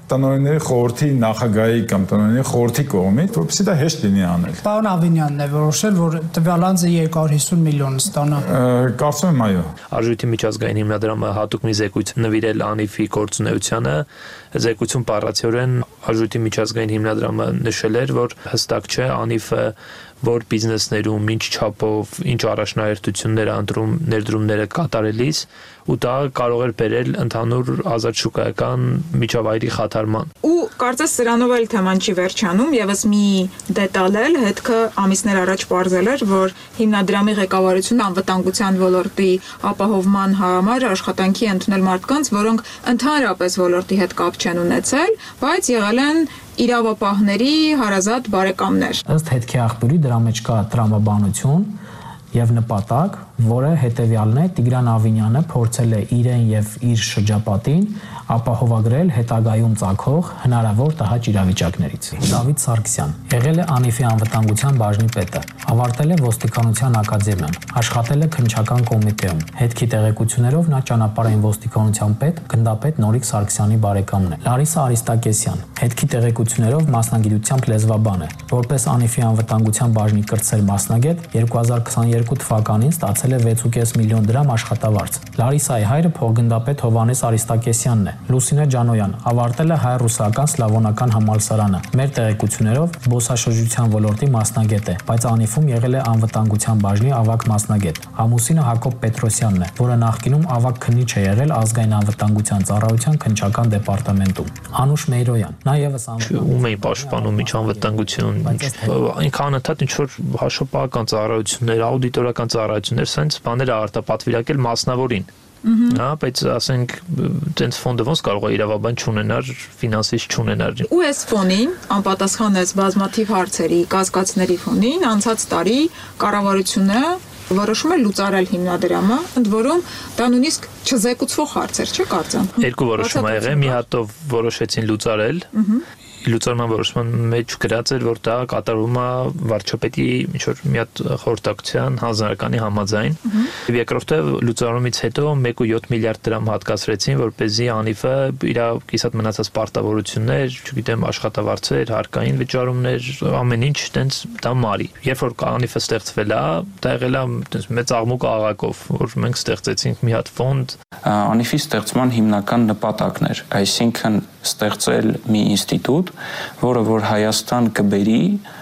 տնօրենների խորհրդի նախագահի կամ տնօրենների խորհրդի կողմից, որպեսզի դա հեշտ լինի անել։ Պարոն Ավինյանն է որոշել, որ տվյալ անձը երկու հարյուր հիսուն միլիոն ստանա։ Կարծում եմ այո։ Արժույթի միջազգային հիմնադրամը հատուկ մի զեկույց նվիրել Անիֆի գործունեությանը, զեկույցում բառացիորեն Արժույթի միջազգային հիմնադրամը նշել էր, որ հստակ չէ Անիֆը որ բիզնեսներում ինչ չափով, ինչ առաջնահերթություններ անդրում ներդրումները կատարելիս ու դա կարող էր բերել ընդհանուր ազատ շուկայական միջավայրի խաթարման։ Ու կարծես սրանով էլ թեման չի վերջանում, եւս մի դետալ էլ հետքը ամիսներ առաջ պարզել էր, որ հիմնադրամի ղեկավարությունը անվտանգության ոլորտի ապահովման համար աշխատանքի ընդունել մարդկանց, որոնք ընդհանրապես ոլորտի հետ կապ չեն ունեցել, բայց եղել են իրավապահների հարազատ բարեկամներ։ Ըստ հետքի աղբյուրի դրա մեջ կա տրամաբանություն եւ նպատակ, որը հետեւյալն է՝ Տիգրան Ավինյանը փորձել է իրեն եւ իր շրջապատին ապահովագրել հետագայում ծագող հնարավոր տհաճ իրավիճակներից։ Դավիթ Սարգսյան եղել է Անիֆի անվտանգության բաժնի պետը, ավարտել է ոստիկանության ակադեմիան, աշխատել է քննչական կոմիտեում։ Հետքի տեղեկություններով նա ճանապարհային ոստիկանության պետ, գնդապետ Նորիկ Սարգսյանի բարեկամն է։ Լարիսա Արիստակեսյան հետքի տեղեկություններով մասնագիտությամբ լեզվաբան է, որպես Անիֆի անվտանգության բաժնի կրտսեր մասնագետ երկու հազար քսաներկու թվականին ստացել է վեց կես միլիոն դրամ աշխատավարձ։ Լարիսայի հայրը փոխգնդապետ Հովհաննես Արիստակեսյանն է։ Լուսինե Ջանոյան ավարտել է հայ-ռուսական սլավոնական համալսարանը։ Մեր տեղեկություններով զբոսաշրջության ոլորտի մասնագետ է, բայց Անիֆում եղել է անվտանգության բաժնի ավագ մասնագետ։ Ամուսինը Հակոբ Պետրոսյանն է, որը նախկինում ավագ քննիչ է եղել ազգային անվտանգության ծառայության քննչական դեպարտամենտում։ Անուշ Մեյրոյան, նա եւս ում է պաշտպանում ինչ անվտանգություն, այնքան ընդհանուր ինչ որ հաշվապահական ծառայություններ, աուդիտորական ծառայություններ, սենց բաներ արտապատվիրակել մասնավորին։ Հա, բայց ասենք տենց ֆոնդը ոնց կարող է իրավաբան չունենար, ֆինանսիստ չունենար։ Ու այս ֆոնին անպատասխան այս բազմաթիվ հարցերի, կասկածների ֆոնին անցած տարի կառավարությունը որոշում է լուծարել հիմնադրամը, ընդ որում դա նույնիսկ չզեկուցվող հարց էր, չէ՞ կարծեմ։ Երկու որոշում ա եղել, մի հատով որոշեցին լուծարել։ Լուծարման որոշման մեջ գրած էր, որ դա կատարվում է վարչապետի ինչ որ մի հատ խորհրդակցության հանձնարարականի համաձայն։ Եվ երկրորդը լուծարումից հետո մեկ կόμμα յոթ միլիարդ դրամ հատկացրեցին, որպեսզի Անիֆը իր կիսատ մնացած պարտավորություններ, չգիտեմ, աշխատավարձեր, հարկային վճարումներ, ամեն ինչ տենց դա մարի։ Երբ որ Անիֆը ստեղծվել է, դա եղել է տենց մեծ աղմուկ աղակով, որ մենք ստեղծեցինք մի հատ ֆոնդ։ Անիֆի ստեղծման հիմնական նպատակն էր, այսինքն ստեղծել մի ինստիտուտ, որը որ Հայաստան կբերի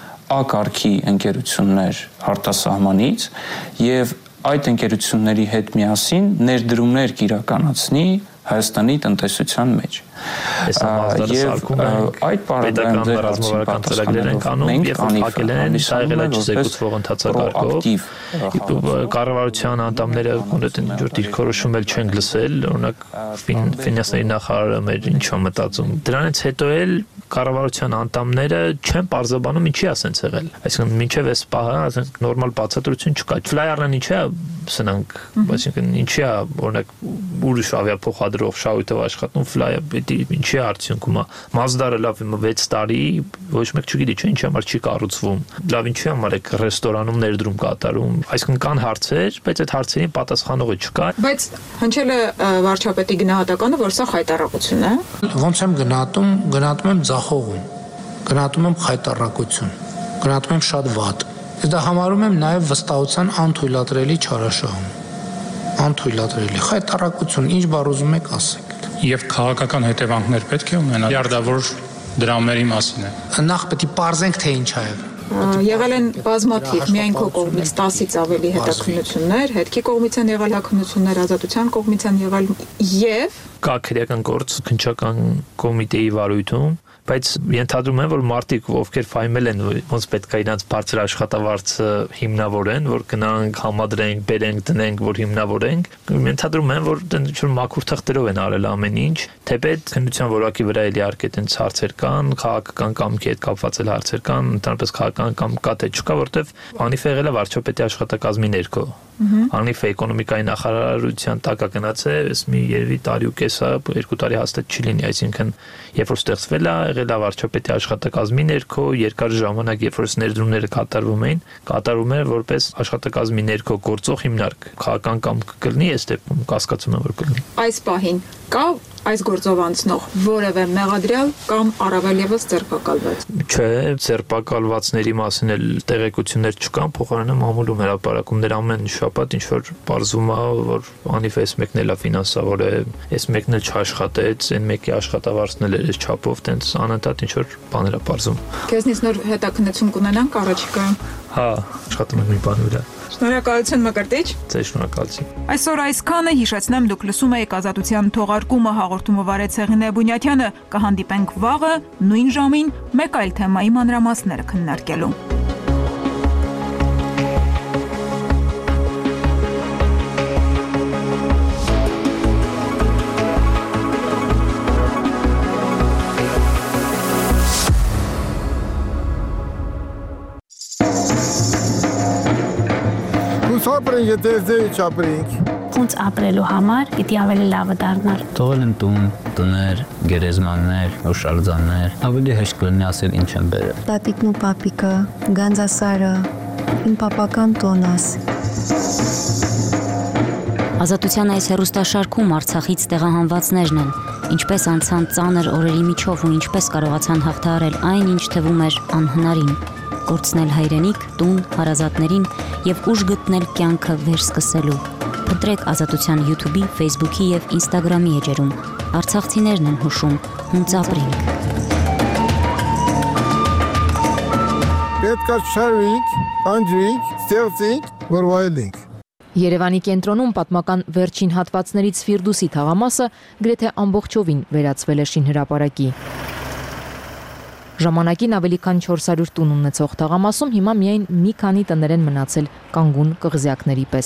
ակարգի ընկերություններ արտասահմանից եւ այդ ընկերությունների հետ միասին ներդրումներ կիրականացնի Հայաստանի տնտեսության մեջ։ Եվ այդ պարագայում դեր ռազմավարական ծրագրեր են անում եւ փակել են եղել է չզեկուցվող ընթացակարգով։ Կառավարության անդամները կոնկրետ ինչ որ դիրքորոշում էլ չեն լսել, օրինակ ֆինանսների նախարարը մեր ինչ է մտածում։ Դրանից հետո էլ կառավարության անդամները չեն պարզաբանում ինչի է ասենց եղել։ Այսինքն մինչև այս պահը ասենք նորմալ բացատրություն չկա։ Ֆլայերն ինչի է սնանք, այսինքն ինչի է օրինակ ուրիշ ավիափոխադրող շահույթով աշխատում ֆլայը, ինչի է արդյունքում է։ Մազդարը լավ վեց տարի ոչ մեկ չգիտի չէ ինչի համար չի կառուցվում։ Լավ ինչի համար է ռեստորանում ներդրում կատարում։ Այսինքն կան հարցեր, բայց այդ հարցերին պատասխանողը չկա։ Բայց հնչել է վարչապետի գնահատականը, որ սա խայտառակություն է։ Ոնց եմ գնահատում, գնահատում եմ ձախողում, գնահատում եմ խայտառակություն, գնահատում եմ շատ վատ։ Ես դա համարում եմ նաև վստահության անթույլատրելի չարաշահում։ Անթույլատրելի խայտառակություն, ինչ բառ ուզում եք ասեք։ Եվ քաղաքական հետևանքներ պետք է ունենա։ Միլիարդավոր դրամների մասին է։ Նախ պետք է պարզենք, թե ինչ է եղել։ Եղել են բազմաթիվ, միայն քո կողմից տասից ավելի հետաքննություններ, հետքի կողմից են եղել հակնություններ, ազատության կողմից են եղել եւ կա քրեական գործ քննչական կոմիտեի վարույթում, բայց ենթադրում եմ, որ մարդիկ, ովքեր ֆայմել են, ոնց պետք է իրանց բարձր աշխատավարձը հիմնավորեն, որ գնանք, համադրենք, բերենք, դնենք, որ հիմնավորենք, ենթադրում եմ, որ ինչ որ մաքուր թղթերով են արել ամեն ինչ, թեպետ քննության որակի վրա էլի արկ այդպես հարցեր կան, քաղաքական կամքի հետ կապված էլ հարցեր կան, ընդհանրապես քաղաքական կամ կա թե չկա, որտեվ Անիֆը եղել է վարչապետի աշխատակազմի ներքո։ Անիֆը էկոնոմիկայի նախարարության տակ է գնացել, այս մի երևի տարի ու կեսա, երկու տարի հաստատ չի լինի, այսինքն երբ որ ստեղծվել է, եղել է վարչապետի աշխատակազմի ներքո, երկար ժամանակ երբ որ ներդրումները կատարվում էին, կատարվում էր որպես աշխատակազմի ներքո գործող հիմնարկ։ Քաղաքական կամք կլինի, այս դեպքում կասկածում եմ որ կլինի։ Այս պահին կա այս գործով անցնող որևէ մեղադրյալ կամ առավել եւս ձերբակալված։ Չէ, ձերբակալվածների մասին էլ տեղեկություններ չկան, փոխարենը մամուլում հրապարակումներ ամեն շաբաթ ինչ որ բարձում է, որ անիվ էս մեկն էլ է ֆինանսավոր է, էս մեկն էլ չաշխատեց, այն մեկի աշխատավարձն էլ է չափով, տենց անընդհատ ինչ որ բաներ է բարձում։ Քեզնից նոր հետաքննություն կունենանք առաջիկայում։ Հա, աշխատում եմ մի բանի վրա։ Շնորհակալություն Մկրտիչ։ Ձեզ շնորհակալություն։ Այսօր այսքանը, հիշեցնեմ, դուք լսում եք Ազատության թողարկումը, հաղորդումը վարեց Հեղինե Բունյաթյանը։ Կհանդիպենք վաղը նույն ժամին մեկ այլ թեմայի մանրամասները քննարկելու։ Ապրենք, եթե ձեի չապրենք։ Ոնց ապրելու համար պիտի ավելի լավը դառնալ։ Թողել են տուն, տներ, գերեզմաններ, հուշարձաններ, ավելի հեշտ կլինի ասել ինչ են բերել։ Տատիկն ու պապիկը, Գանձասարը, իմ պապական տոնաս։ Ազատության այս հեռուստաշարքում Արցախից տեղահանվածներն են, ինչպես անցան ծանր օրերի միջով ու ինչպես կարողացան հաղթահարել այն, ինչ թվում էր անհնարին։ Կորցնել հայրենիք, տուն, հարազատներին եւ ուժ գտնել կյանքը վերսկսելու։ Փնտրեք Ազատության YouTube-ի, Facebook-ի եւ Instagram-ի էջերում։ Արցախցիներն են հուշում, հունց ապրենք։ Պետք է շարվենք, անջրենք, ստեղծենք, որ վայելենք։ Երևանի կենտրոնում պատմական վերջին հատվածներից Ֆիրդուսի թաղամասը գրեթե ամբողջովին վերածվել է շինհրապարակի։ Ժամանակին ավելի քան չորս հարյուր տուն ունեցող թաղամասում հիմա միայն մի քանի տներ են մնացել կանգուն կղզյակների պես։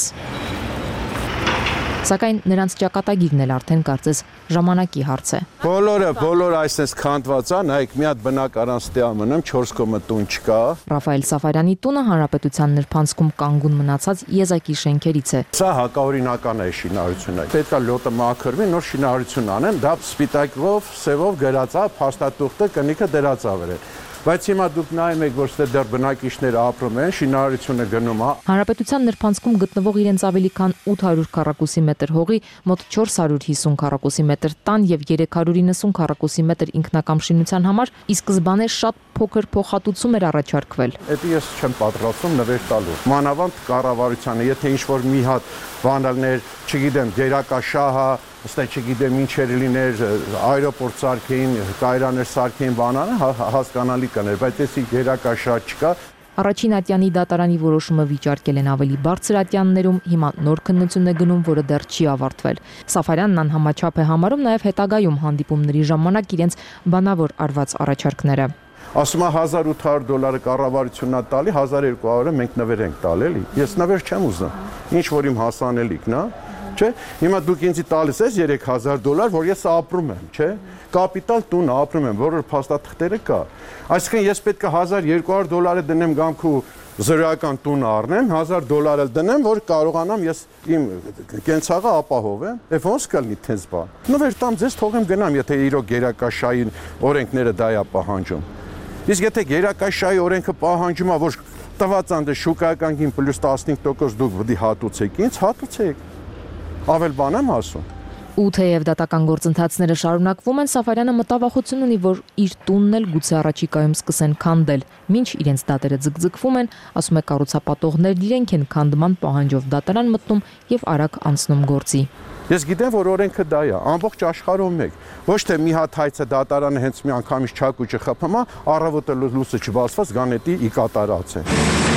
Սակայն նրանց ճակատագիրն էլ արդեն կարծես ժամանակի հարց է։ Բոլորը, բոլորը այսպես քանդված է, նայեք մի հատ բնակարան ստե մնում, չորս կոմը տուն չկա։ Ռաֆայել Սաֆարյանի տունը հանրապետության նրբանցքում կանգուն մնացած եզակի շենքերից է։ Սա հակաօրինական է շինարարությունը։ Պետք է լոտը մաքրվի, նոր շինարարություն անեն, դա սպիտակով, սևով գրած է, փաստաթուղթը կնիքը դրած է վրան։ Բայց հիմա դուք նայում եք, որ ստե դեռ բնակիչները ապրում են, շինարարությունը գնում է։ Հանրապետության նրբանցքում գտնվող իրենց ավելի քան ութ հարյուր քառակուսի մետր հողի մոտ չորս հարյուր հիսուն քառակուսի մետր տան եւ երեք հարյուր իննսուն քառակուսի մետր ինքնակամ շինության համար ի սկզբանե շատ փոքր փոխհատուցում էր առաջարկվել։ Դա ես չեմ պատրաստվում նվեր տալու։ Մանավանդ կառավարությանը, եթե ինչ-որ մի հատ բանալներ, չգիտեմ, գերակաշահը, ըստ չգիտեմ ինչեր լիներ, այրոպորտ սարքեին, կայարաններ սարքեին բանանը, հասկանալի կներ, բայց էսի գերակաշահ չկա։ Առաջին ատյանի դատարանի որոշումը վիճարկել են ավելի բարձր ատյաններում, հիմա նոր քննություն է գնում, որը դեռ չի ավարտվել։ Սաֆարյանն անհամաչափ է համարում նաև հետագայում հանդիպումների ժամանակ իրենց բանավոր արված առաջարկները։ Ասում է հազար ութ հարյուր դոլարը կառավարությունն է տալի, հազար երկու հարյուրը մենք նվեր ենք տալ, էլի։ Ես նվեր չեմ ուզում։ Ինչ որ իմ հասանելիքն է, չէ՞։ Հիմա դուք ինձ տալիս ես երեք հազար դոլար, որ ես ապրում եմ, չէ՞։ Կապիտալ տուն ապրում եմ, որը փաստաթղթերը կա։ Այսինքն ես պետք է հազար երկու հարյուր դոլարը դնեմ գամքու զրոյական տուն առնեմ, հազար դոլար էլ դնեմ, որ կարողանամ ես իմ կենցաղը ապահովեմ։ Եվ ոնց կլինի տես բան։ Նվեր տամ ձեզ թողեմ գնամ, եթե իրոք գերակաշահի օրենքները դա է պահանջում։ Իսկ եթե գերակաշահի օրենքը պահանջում է, որ տված անդե շուկայական գին պլյուս տասնհինգ տոկոս դուք պետք է հատուցեք, ինձ հատուցեք։ Ավել բան եմ ասում։ Ու թեև դատական գործընթացները շարունակվում են, Սաֆարյանը մտավախություն ունի, որ իր տունն էլ գուցե առաջիկայում սկսեն քանդել։ Մինչ իրենց դատերը ձգձգվում են, ասում է կառուցապատողներն իրենք են քանդման պահանջով դատարան մտնում եւ արագ անցնում գործի։ Ես գիտեմ, որ օրենքը դա է, ամբողջ աշխարհում մեկ։ Ոչ թե մի հատ հայցը դատարանը հենց մի անգամից չակուճը խփում է, առավոտը լույսը չբացված գանետի ի կատարած է։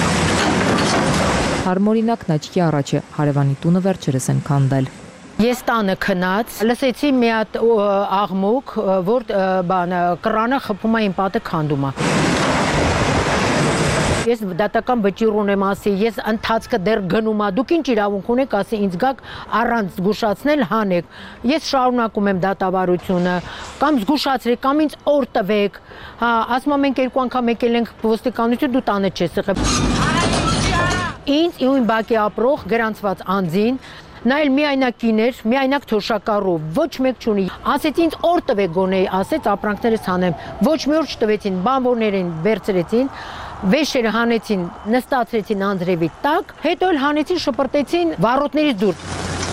Հարմօրինակն աչքի առաջ է, հարևանի տունը վերջերս են քանդել։ Ես տանը քնած, լսեցի մի հատ աղմուկ, որ բանը կռանը խփում է իմ պատը քանդում է։ Ես դատական վճիռ ունեմ, ասի, ես ընթացքը դեռ գնում եմ, դուք ինչ իրավունք ունեք, ասի, ինձ գաք առանց զգուշացնել հանեք։ Ես շարունակում եմ դատավարությունը, կամ զգուշացրեք, կամ ինձ օր տվեք։ Հա, ասում եմ մենք երկու անգամ եկել ենք ոստիկանություն, դու տանը չես եղել։ Ինձ իմ բակի ապրող գրանցված անձին Նա էլ միայնակ կիներ, միայնակ թոշակառու, ոչ մեկ չունի։ Ասեց ինձ օր տվեք գոնե, ասեց ապրանքներս հանեմ։ Ոչ մի օր չտվեցին, բանվորներին վերցրեցին, վեշերը հանեցին, նստացրեցին անձրևի տակ, հետո էլ հանեցին, շպրտեցին վառոդներից դուրս։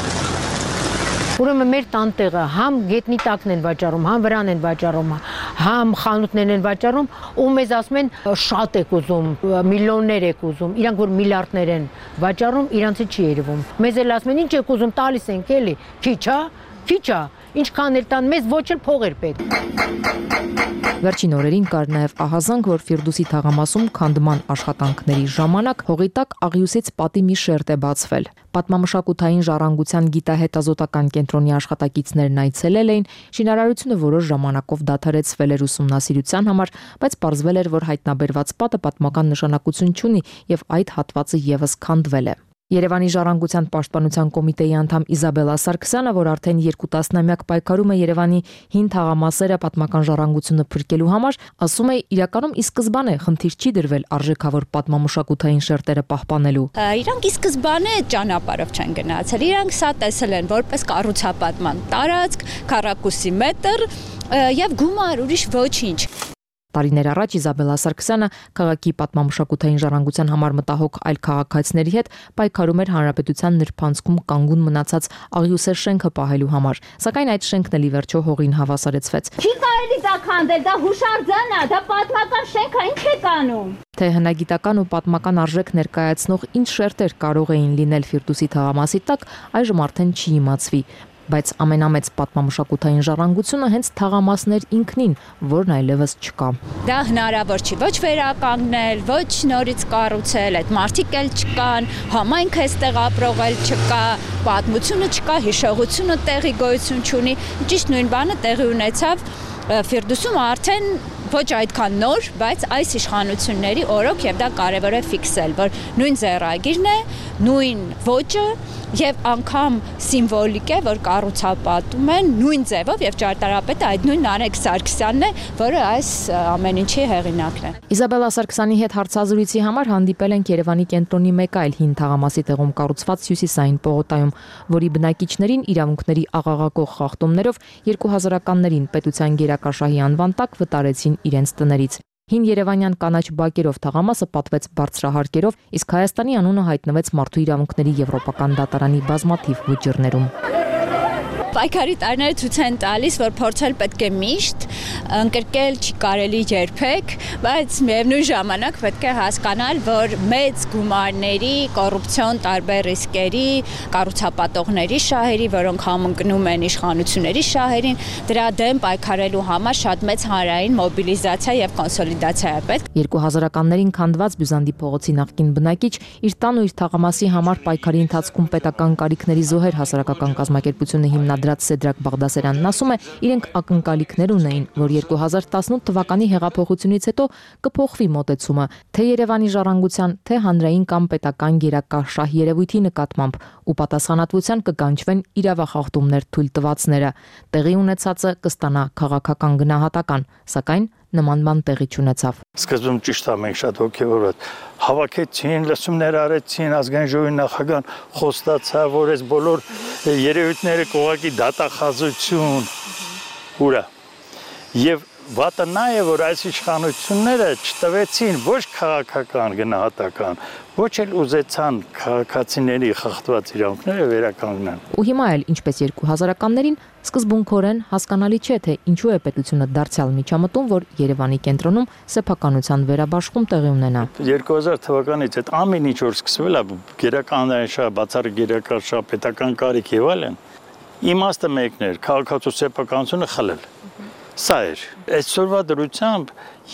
Ուրեմն մեր տանտեղը համ գետնի տակն են վաճառում, համ վրան են վաճառում, համ խանութներն են վաճառում, ու մեզ ասում են շատ եք ուզում, միլիոններ եք ուզում, իրանք որ միլիարդներ են վաճառում, իրանցի չի երևում։ Մեզ էլ ասում են ինչ եք ուզում, տալիս ենք էլի, քիչ է, քիչ է, ինչքան էլ տան մեզ ոչ էլ փող էր պետք։ Վերջին օրերին կար նաև ահազանգ, որ Ֆիրդուսի թաղամասում քանդման աշխատանքների ժամանակ հողի տակ աղյուսից պատի մի շերտ է բացվել։ Պատմամշակութային ժառանգության գիտահետազոտական կենտրոնի աշխատակիցներն այցելել էին, շինարարությունը որոշ ժամանակով դադարեցվել էր ուսումնասիրության համար, բայց պարզվել էր, որ հայտնաբերված պատը պատմական նշանակություն չունի եւ այդ հատվածը եւս քանդվել է։ Երևանի ժառանգության պաշտպանության կոմիտեի անդամ Իզաբելա Սարգսյանը, որ արդեն երկու տասնամյակ պայքարում է Երևանի հին թաղամասերը պատմական ժառանգությունը փրկելու համար, ասում է իրականում ի սկզբանե խնդիր չի դրվել արժեքավոր պատմամշակութային շերտերը պահպանելու։ Իրանք ի սկզբանե ճանապարհով չեն գնացել, իրանք սա տեսել են որպես կառուցապատման տարածք, քառակուսի մետր եւ գումար, ուրիշ ոչինչ։ Տարիներ առաջ Իզաբելա Սարգսյանը քաղաքի պատմամշակութային ժառանգության համար մտահոգ այլ քաղաքացիների հետ պայքարում էր հանրապետության նրբանցքում կանգուն մնացած աղյուսեր շենքը պահելու համար, սակայն այդ շենքն էլի վերջո հողին հավասարեցվեց։ Չի կարելի դա քանդել, դա հուշարձան է, դա պատմական շենք է, ինչ եք անում։ Թե հնագիտական ու պատմական արժեք ներկայացնող ինչ շերտեր կարող էին լինել Ֆիրդուսի թաղամասի տակ, այժմ արդեն չի իմացվի։ Բայց ամենամեծ պատմամշակութային ժառանգությունը հենց թաղամասներ ինքնին, որն այլևս չկա։ Դա հնարավոր չի ոչ վերականգնել, ոչ նորից կառուցել, այդ մարդիկ էլ չկան, համայնքը այստեղ ապրող էլ չկա, պատմությունը չկա, հիշողությունը տեղի գոյություն չունի։ Ճիշտ նույն բանը տեղի ունեցավ Ֆիրդուսում արդեն ոչ այդքան նոր, բայց այս իշխանությունների օրոք եւ դա կարեւոր է ֆիքսել, որ նույն ձեռագիրն է, նույն ոճը եւ անգամ սիմվոլիկ է, որ կառուցապատում են նույն ձևով եւ ճարտարապետը այդ նույն Նարեկ Սարգսյանն է, որը այս ամեն ինչի հեղինակն է։ Իզաբելա Սարգսյանի հետ հարցազրույցի համար հանդիպել ենք Երևանի կենտրոնի մեկ այլ հին թաղամասի տեղում կառուցված Հյուսիսային պողոտայում, որի բնակիչներին իրավունքների աղաղակող խախտումներով երկու հազարականներին պետության գերակաշահի անվան տակ վտարեցին իրենց տներից։ Հին Երևանյան կանաչ բակերով թաղամասը պատվեց բարձրահարկերով, իսկ Հայաստանի անունը հայտնվեց Մարդու իրավունքների եվրոպական դատարանի բազմաթիվ վճիռներում։ Պայքարի տարիները ցույց են տալիս, որ փորձել պետք է միշտ, ընկրկել չի կարելի երբեք, բայց միևնույն ժամանակ պետք է հասկանալ, որ մեծ գումարների, կոռուպցիոն տարբեր ռիսկերի, կառուցապատողների շահերի, որոնք համընկնում են իշխանությունների շահերին, դրա դեմ պայքարելու համար շատ մեծ հանրային մոբիլիզացիա եւ կոնսոլիդացիա է պետք։ երկու հազարականներին քանդված Բյուզանդի փողոցի նախկին բնակիչ իր տան ու իր թաղամասի համար պայքարի ընթացքում պետական կարիքների զոհեր հասարակական կազմակերպությունը հիմնադրած Սեդրակ Բաղդասարյանն ասում է, իրենք ակնկալիքներ ունեին, որ երկու հազար տասնութ թվականի հեղափոխությունից հետո կփոխվի մոտեցումը, թե Երևանի ժառանգության, թե հանրային կամ պետական գերակաշահ երևույթի նկատմամբ ու պատասխանատվության կկանչվեն իրավախախտումներ թույլ տվածները։ Տեղի ունեցածը կստանա քաղաքական գնահատական, սակայն նման բան տեղի չունեցավ։ Սկզբում ճիշտ է, մենք շատ ոգևորված հավաքեցին, լսումներ արեցին, ազգային ժողովի նախագահան խոստացավ, որ այս բոլոր երևույթները կողակի դատախազություն ուրա։ Եվ վատը նա է, որ այս իշխանությունները չտվեցին ոչ քաղաքական գնահատական, ոչ էլ ուզեցան քաղաքացիների խախտված իրավունքները վերականգնեն։ Ու հիմա էլ, ինչպես երկու հազարականներին, սկզբունքորեն հասկանալի չէ, թե ինչու է պետությունը դարձյալ միջամտում, որ Երևանի կենտրոնում սեփականության վերաբաշխում տեղի ունենա։ երկու հազար թվականից այդ ամեն ինչ որ սկսվել է, գերականային շահ, բացառիկ գերական շահ, պետական կարիք եւ այլն, իմաստը մեկն էր, քաղաքացու սեփականությունը խլել։ Սա էր։ Այսօրվա դրությամբ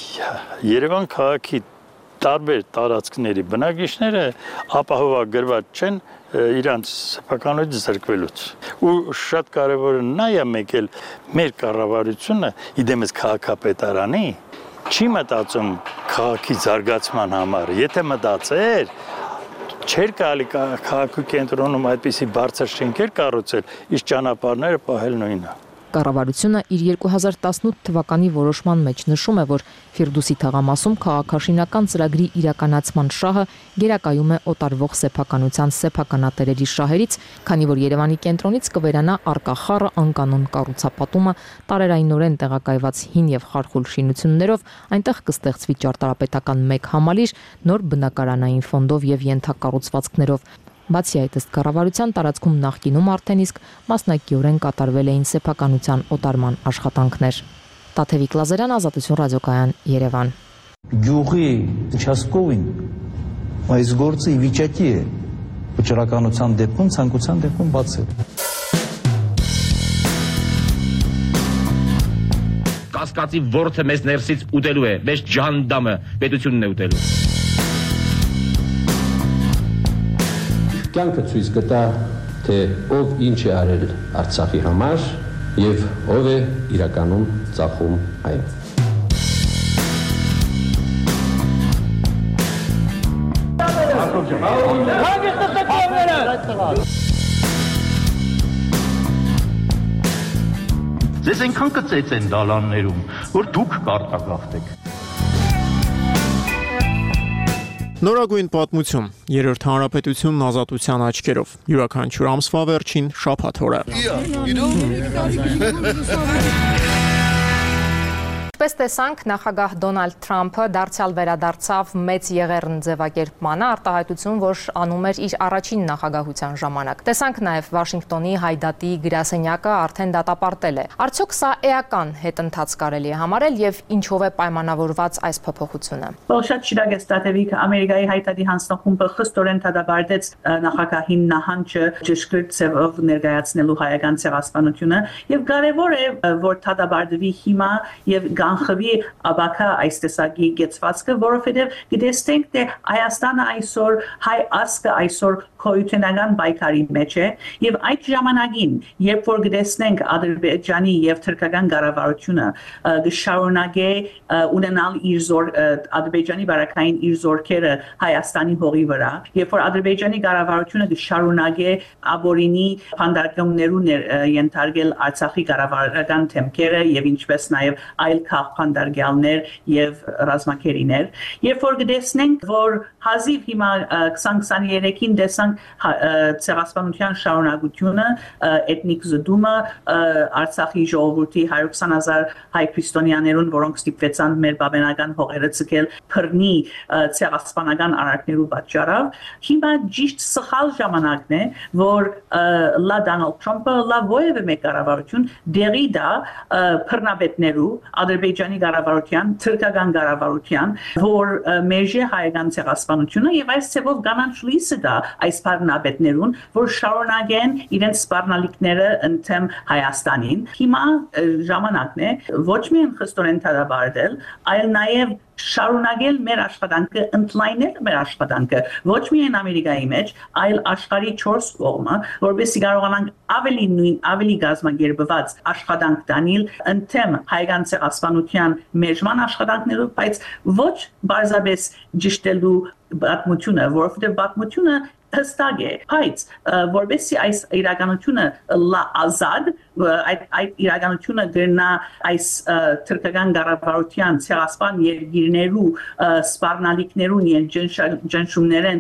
Երևան քաղաքի տարբեր տարածքների բնակիչները ապահովագրված չեն իրանց սեփականությունից զրկվելուց։ Ու շատ կարևորը նա է մեկ էլ մեր կառավարությունը իդեմս քաղաքապետարանի չի մտածում քաղաքի զարգացման համար։ Եթե մտածեր, չէր կարելի քաղաքի կենտրոնում այդպիսի բարձր շենքեր կառուցել, իսկ ճանապարհները պահել նույնը։ Կառավարությունը իր երկու հազար տասնութ թվականի որոշման մեջ նշում է, որ Ֆիրդուսի թաղամասում քաղաքաշինական ծրագրի իրականացման շահը գերակայում է օտարվող սեփականության սեփականատերերի շահերից, քանի որ Երևանի կենտրոնից կվերանա առկա խառը անկանոն կառուցապատումը, տարերայնորեն տեղակայված հին եւ խարխուլ շինություններով, այնտեղ կստեղծվի ճարտարապետական մեկ համալիր, նոր բնակարանային ֆոնդով եւ ենթակառուցվածքներով։ Բացի այդ, ըստ կառավարության տարածքում նախկինում արդեն իսկ մասնակիորեն կատարվել էին սեփականության օտարման աշխատանքներ։ Տաթևիկ Լազարյան, Ազատություն ռադիոկայան, Երևան։ Գյուղի участковին այս գործը ի վիճակի է վճռականության դեպքում, ցանկության դեպքում բացել։ Կասկածի ворթը մեզ ներսից ուտելու է, մեզ ջանդամը պետությունն է ուտելու։ Կյանքը ցույց կտա, թե ով ինչ է արել Արցախի համար եւ ով է իրականում ծախում այն։ Ձեզ այնքան կծեց են դալաններում, որ դուք կարտագաղթեք։ Նորագույն պատմություն, երրորդ հանրապետությունն ազատության աչքերով, յուրաքանչյուր ամսվա վերջին շաբաթ օրը։ Ինչպես տեսանք, նախագահ Դոնալդ Թրամփը դարձյալ վերադարձավ մեծ եղեռն ձևակերպմանը, արտահայտություն, որ անում էր իր առաջին նախագահության ժամանակ։ Տեսանք նաև Վաշինգտոնի հայդատի գրասենյակը արդեն դատապարտել է։ Արդյոք սա էական հետընթաց կարելի է համարել եւ ինչով է պայմանավորված այս փոփոխությունը։ Շատ շիրակ է ստատևիկ Ամերիկայի հայդատի հանձնախումբը խստորեն դատապարտեց նախագահին նահանջը ճշգրիտ ձևով ներկայացնելու հայական ցեղասպանությունը եւ կարեւոր է որ դատապարտվի հիմա եւ կանխվի աբակա այս տեսակի գեցվածքը, որովհետև գիտենք թե Հայաստանը այսօր հայ ազգը այսօր քոյութենական պայքարի մեջ է եւ այդ ժամանակին, երբ որ գտեսնենք Ադրբեջանի եւ թուրքական կառավարությունը գշարունակե ունենալ իր զոր Ադրբեջանի բարակային իր զորքերը Հայաստանի հողի վրա, երբ որ Ադրբեջանի կառավարությունը գշարունակե աբորինի փանդարկումներուն ենթարկել Արցախի կառավարական թեմքերը եւ ինչպես նաեւ այլ քաղաքանդարգյալներ եւ ռազմակերիներ, երբ որ գտեսնենք որ հազիվ հիմա քսան քսաներեքին տեսանք ցեղասպանության շարունակությունը, էթնիկ զդումը, Արցախի ժողովրդի հարյուր քսան հազար հայ քրիստոնյաներուն, որոնք ստիպվեցան մեր բավենական հողերը ցկել փռնի ցեղասպանական արարքներու պատճառով, հիմա ճիշտ սխալ ժամանակն է, որ լա Դոնալդ Թրամփը լա ովևէ մեկ կառավարություն դերի դա փռնապետներու Ադրբեջանի կառավարության, թուրքական կառավարության, որ մեժե հայկական ցեղասպանությունը եւ այս ցեվով կանանչ լույսը դա այս փառնապետներուն, որ շարունակեն իրենց սպառնալիքները ընդեմ Հայաստանին։ Հիմա ժամանակն է ոչ միայն խստորեն դատապարտել, այլ նաեւ շարունակել մեր աշխատանքը, ընդլայնել մեր աշխատանքը ոչ միայն Ամերիկայի մեջ, այլ աշխարհի չորս կողմը, որովհետեւ կարողանանք ավելի նույն ավելի գազམ་ագերբված աշխատանք տանել ընդեմ հայկական ցեղասպանության մեժման աշխատանքներով, բայց ոչ բարձրապես ճշտելու պատմությունը, որովհետեւ պատմությունը հստակ է, բայց որովհետեւ այս իրականությունը ազատ այդ այդ իրականությունը դեռնա այս թուրքական կառավարության ցեղասպան երկիրներու սպառնալիքներուն եւ ջնշումներեն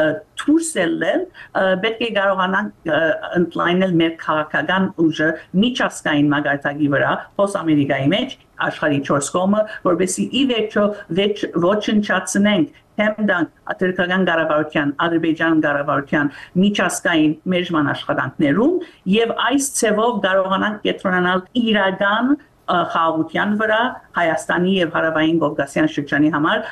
թուրսելել պետք է կարողանանք ընդլայնել մեր քաղաքական ուժը միջազգային մակարդակի վրա հոս Ամերիկայի մեջ աշխարհի չորս կողմը, որովհետեւ ի վերջո ոչնչացնենք Հեմդան աթերքական կառավարության, Ադրբեջան կառավարության միջազգային մեժման աշխատանքներում եւ այս ցևով կարողանանք կենտրոնանալ իրական խաղաղության վրա Հայաստանի եւ Հարավային Կովկասյան շրջանի համար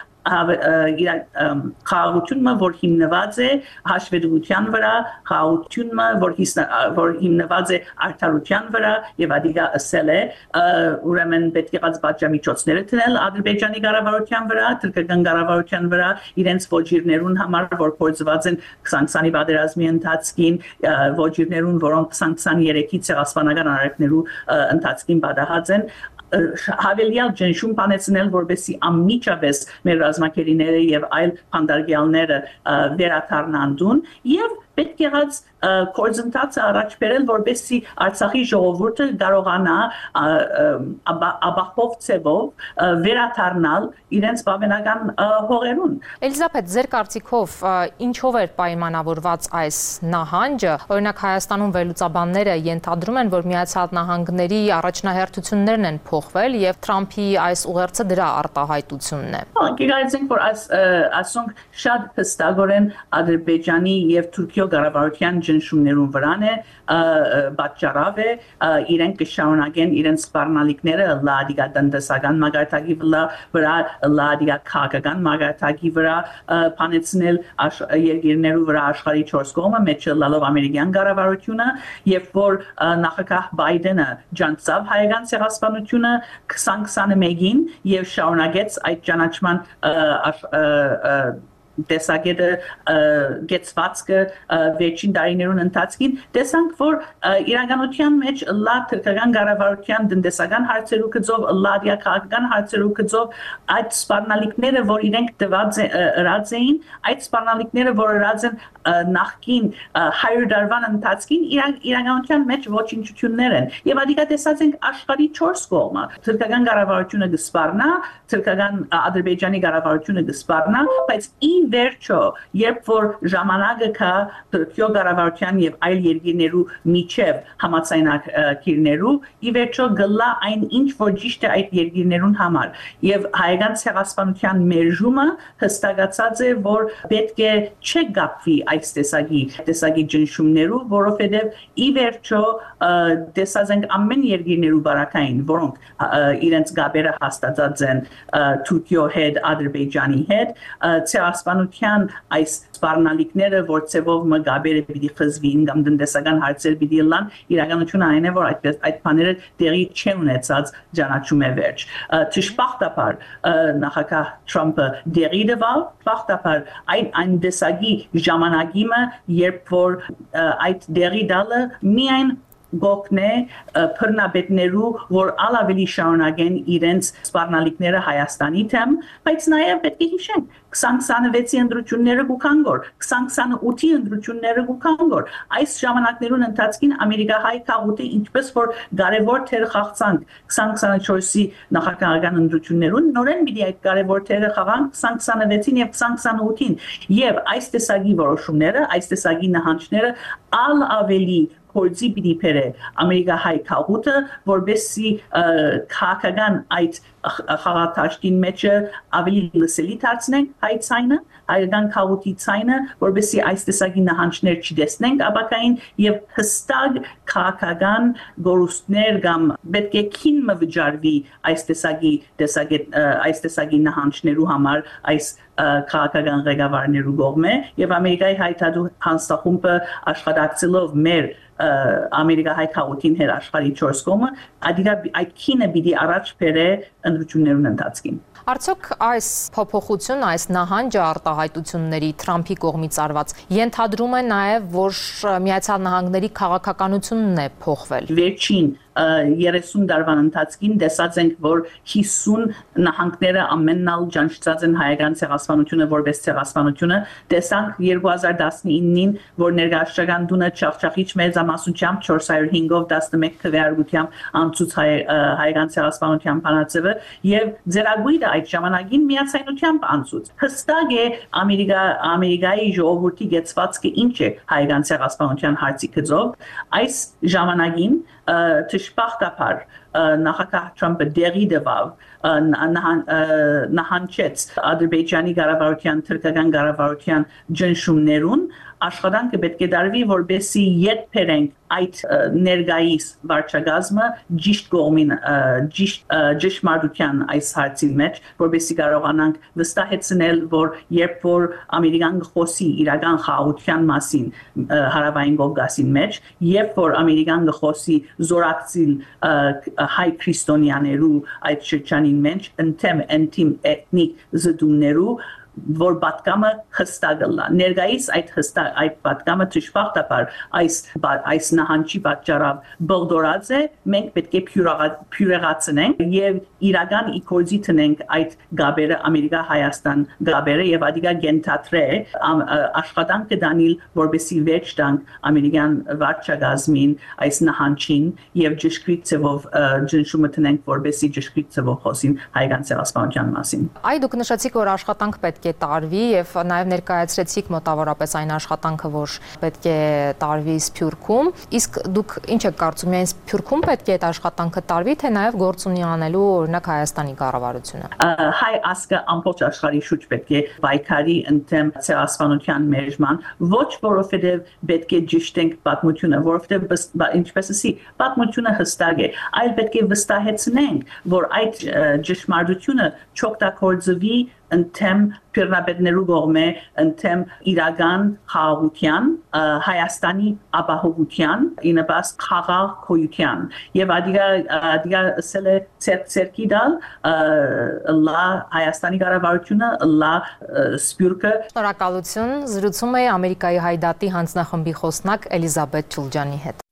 խաղաղությունը, որ հիմնված է հաշվետվության վրա, խաղաղությունը, որ որ հիմնված է արդարության վրա եւ ադիգա ասել է, ուրեմն պետք է ղած պատժամիջոցները տնել Ադրբեջանի կառավարության վրա, թուրքական կառավարության վրա, իրենց ոչիրներուն համար, որ փորձված են քսան քսանի պատերազմի ընթացքին, ոչիրներուն, որոնք քսան քսաներեքի ցեղասպանական արարքներու ընթացքին պատահած են, հավելյալ ջնշում բանեցնել, որովհետեւ անմիջապես մեր ռազմակերիները եւ այլ փանդարգյալները վերաթարնանդուն եւ պետք եղած կորձընթացը առաջ բերել, որպեսզի Արցախի ժողովուրդը կարողանա աբախով ցևով վերաթարնալ իրենց բավենական հողերուն։ Էլիզաբեթ, ձեր կարծիքով ինչով էր պայմանավորված այս նահանջը? Օրինակ Հայաստանում վերլուծաբանները ենթադրում են, որ Միացյալ Նահանգների առաջնահերթություններն են փոխվել եւ Թրամփի այս ուղերձը դրա արտահայտությունն է։ Գիտենք, որ այս ասոնք շատ հստակորեն Ադրբեջանի եւ Թուրքիո կառավարության ճնշումներուն վրան է պատճառավ է իրենք կշարունակեն իրենց սպառնալիքները լադիգա տնտեսական մագարտակի վրա, լադիգա քաղաքական մագարտակի վրա փանեցնել երկիրներու վրա աշխարհի չորս կողմը, մեջը լալով ամերիկյան կառավարությունը, եւ որ նախագահ Բայդենը ջանցավ հայկական ցեղասպանությունը քսան քսանմեկին եւ շարունակեց այդ ճանաչման տեսակետը գեցվածքը վերջին տարիներուն ընթացքին տեսանք, որ իրականության մեջ լա թրքական կառավարության տնտեսական հարցերու գծով, լադիա քաղաքական հարցերու գծով այդ սպառնալիքները, որ իրենք տված ըրած էին, այդ սպառնալիքները, որ ըրած են նախքին հարյուր տարվան ընթացքին, իրականության մեջ ոչնչություններ են։ Եվ ադիկա տեսած ենք աշխարհի չորս կողմը։ Թրքական կառավարությունը կսպառնա, թրքական Ադրբեջանի կառավարությունը կսպառնա, բայց վերջո, երբ որ ժամանակը կա Թուրքիո կառավարության եւ այլ երկիրներու միջև համաձայնագիրներու, ի վերջո գլա այն ինչ որ ճիշտ է այդ երկիրներուն համար։ Եվ հայկական ցեղասպանության մերժումը հստակացած է, որ պետք է չգապվի այս տեսակի տեսակի ճնշումներու, որովհետեւ ի վերջո տեսած ենք ամեն երկիրներու բարակային, որոնք իրենց գաբերը հաստատած են Թուրքիո հետ, Ադրբեջանի հետ, ցեղասպանության այս սպառնալիքները, որ ցևով մգաբերը պիտի խզվին կամ տնտեսական հարցեր պիտի լան, իրականությունը այն է, որ այդ այդ բաները տեղի չեն ունեցած ճանաչում է վերջ։ Ճշմարտաբար նախագահ Թրամփը դերի դվավ, ճշմարտաբար այն այն դեսագի ժամանակիմը, երբ որ այդ դերի դալը միայն գոքնե փռնաբետներու, որ ալավելի շարունակեն իրենց սպառնալիքները Հայաստանի թեմ, բայց նաև պետք է հիշենք քսան քսանվեցի ընտրությունները կուքանգոր, քսան քսանութի ընտրությունները կուքանգոր։ Այս ժամանակներուն ընթացքին ամերիկահայ քաղուտի ինչպես որ կարևոր թեր խաղցանք քսան քսանչորսի նախագահական ընտրություններուն, նորեն պիտի այդ կարևոր թերը խաղանք քսան քսանվեցին եւ քսան քսանութին, եւ այս տեսակի որոշումները, այս տեսակի նահանջները ալ ավելի փորձի պիտի բերե ամերիկահայ քաղուտը, որբեսի քաղաքական այդ խաղաթաշտին մեջը ավելի լսելի դարձնենք հայ ցայնը, հայկական քաղուտի ցայնը, որբեսի այս տեսակի նահանջներ չտեսնենք ապակային եւ հստակ քաղաքական գորուստներ կամ պետք է քին մվճարվի այս տեսակի տեսակի այս տեսակի նահանջներու համար այս քաղաքական ղեկավարներու կողմէ եւ Ամերիկայի հայտարարու հանձնախումբը աշխատակցելով մեր ամերիկահայ քաղաքին հետ աշխարհի չորս կողմը, ադիգա այդ քինը պիտի առաջ բերե ընտրություններուն ընթացքին։ Արդյոք այս փոփոխությունը, այս նահանջը արտահայտությունների Թրամփի կողմից արված ենթադրում է նաև, որ Միացյալ Նահանգների քաղաքականությունն է փոխվել։ Վերջին երեսուն տարվան ընթացքին տեսած ենք, որ հիսուն նահանգները ամենալ ճանաչած են հայկական ցեղասպանությունը որպես ցեղասպանությունը, տեսանք երկու հազար տասնինին, որ ներկայացական դունը չախչախիչ մեծամասնությամբ չորս հարյուր հինգով տասնմեկ քվեարկությամբ անցուց հայկական ցեղասպանության բանացևը եւ ձերագույնը այդ ժամանակին միացայնությամբ անցուց։ Հստակ է Ամերիկա Ամերիկայի ժողովրդի գեցվածքը ինչ է հայկական ցեղասպանության հարցի գծով, այս ժամանակին ճշմարտաբար նախագահ Թրամփը դերի դվավ նահանջեց Ադրբեջանի կառավարության, թուրքական կառավարության ճնշումներուն, աշխատանքը պետք է դարվի, որբեսի ետ բերենք այդ ներգայիս վարչագազմը ճիշտ կողմին, ճիշտ ճշմարտության այս հարցի մեջ, որբեսի կարողանանք վստահեցնել, որ երբ որ ամերիկան խոսի իրական խաղաղության մասին հարավային Կովկասին մեջ, երբ որ ամերիկան խոսի զորակցիլ հայ քրիստոնյաներու այդ շրջանին մեջ, ընդեմ ընդիմ էթնիկ զդումներու որ պատկամը հստակ լա ներգայիս այդ հստակ այդ պատկամը ճշմարտաբար այս այս նահանջի պատճառով բողդորած է մենք պետք է փյուրեղացնենք եւ իրական իքորձի տնենք այդ գաբերը Ամերիկա Հայաստան գաբերը եւ ադիգա գենթատրե աշխատանքը դանիլ որբեսի վերջ տանք ամերիկյան վարչագազմին այս նահանջին եւ ճշգրիտ ծավով ճնշումը տնենք որբեսի ճշգրիտ ծավով խոսին հայկական ցեղասպանության մասին Այ դուք նշեցիք որ աշխատանք պետք է տարվի եւ նաեւ ներկայացրեցիք մոտավորապես այն աշխատանքը որ պետք է տարվի Սփյուռքում իսկ դուք ինչ եք կարծում միայն Սփյուռքում պետք է այդ աշխատանքը տարվի թե նաեւ գործ ունի անելու օրինակ Հայաստանի կառավարությունը Հայ ասկը ամբողջ աշխարհի շուրջ պետք է պայքարի ընդդեմ ցեղասպանության մերժման ոչ որովհետեւ պետք է ճիշտենք պատմությունը որովհետեւ ինչպես ասի պատմությունը հստակ է այլ պետք է վստահեցնենք որ այդ ճշմարտությունը չօգտագործվի ընդդեմ պիրնաբետներու կողմէ ընդդեմ իրական խաղաղության Հայաստանի ապահովության ինաբաս խաղաղ քոյության եւ ադիգա ադիգա սելե ցերկի դալ լա Հայաստանի կառավարությունը լա Սփյուռքը Շնորհակալություն զրուցում է Ամերիկայի հայդատի հանձնախմբի խոսնակ Էլիզաբեթ Չուլջանի հետ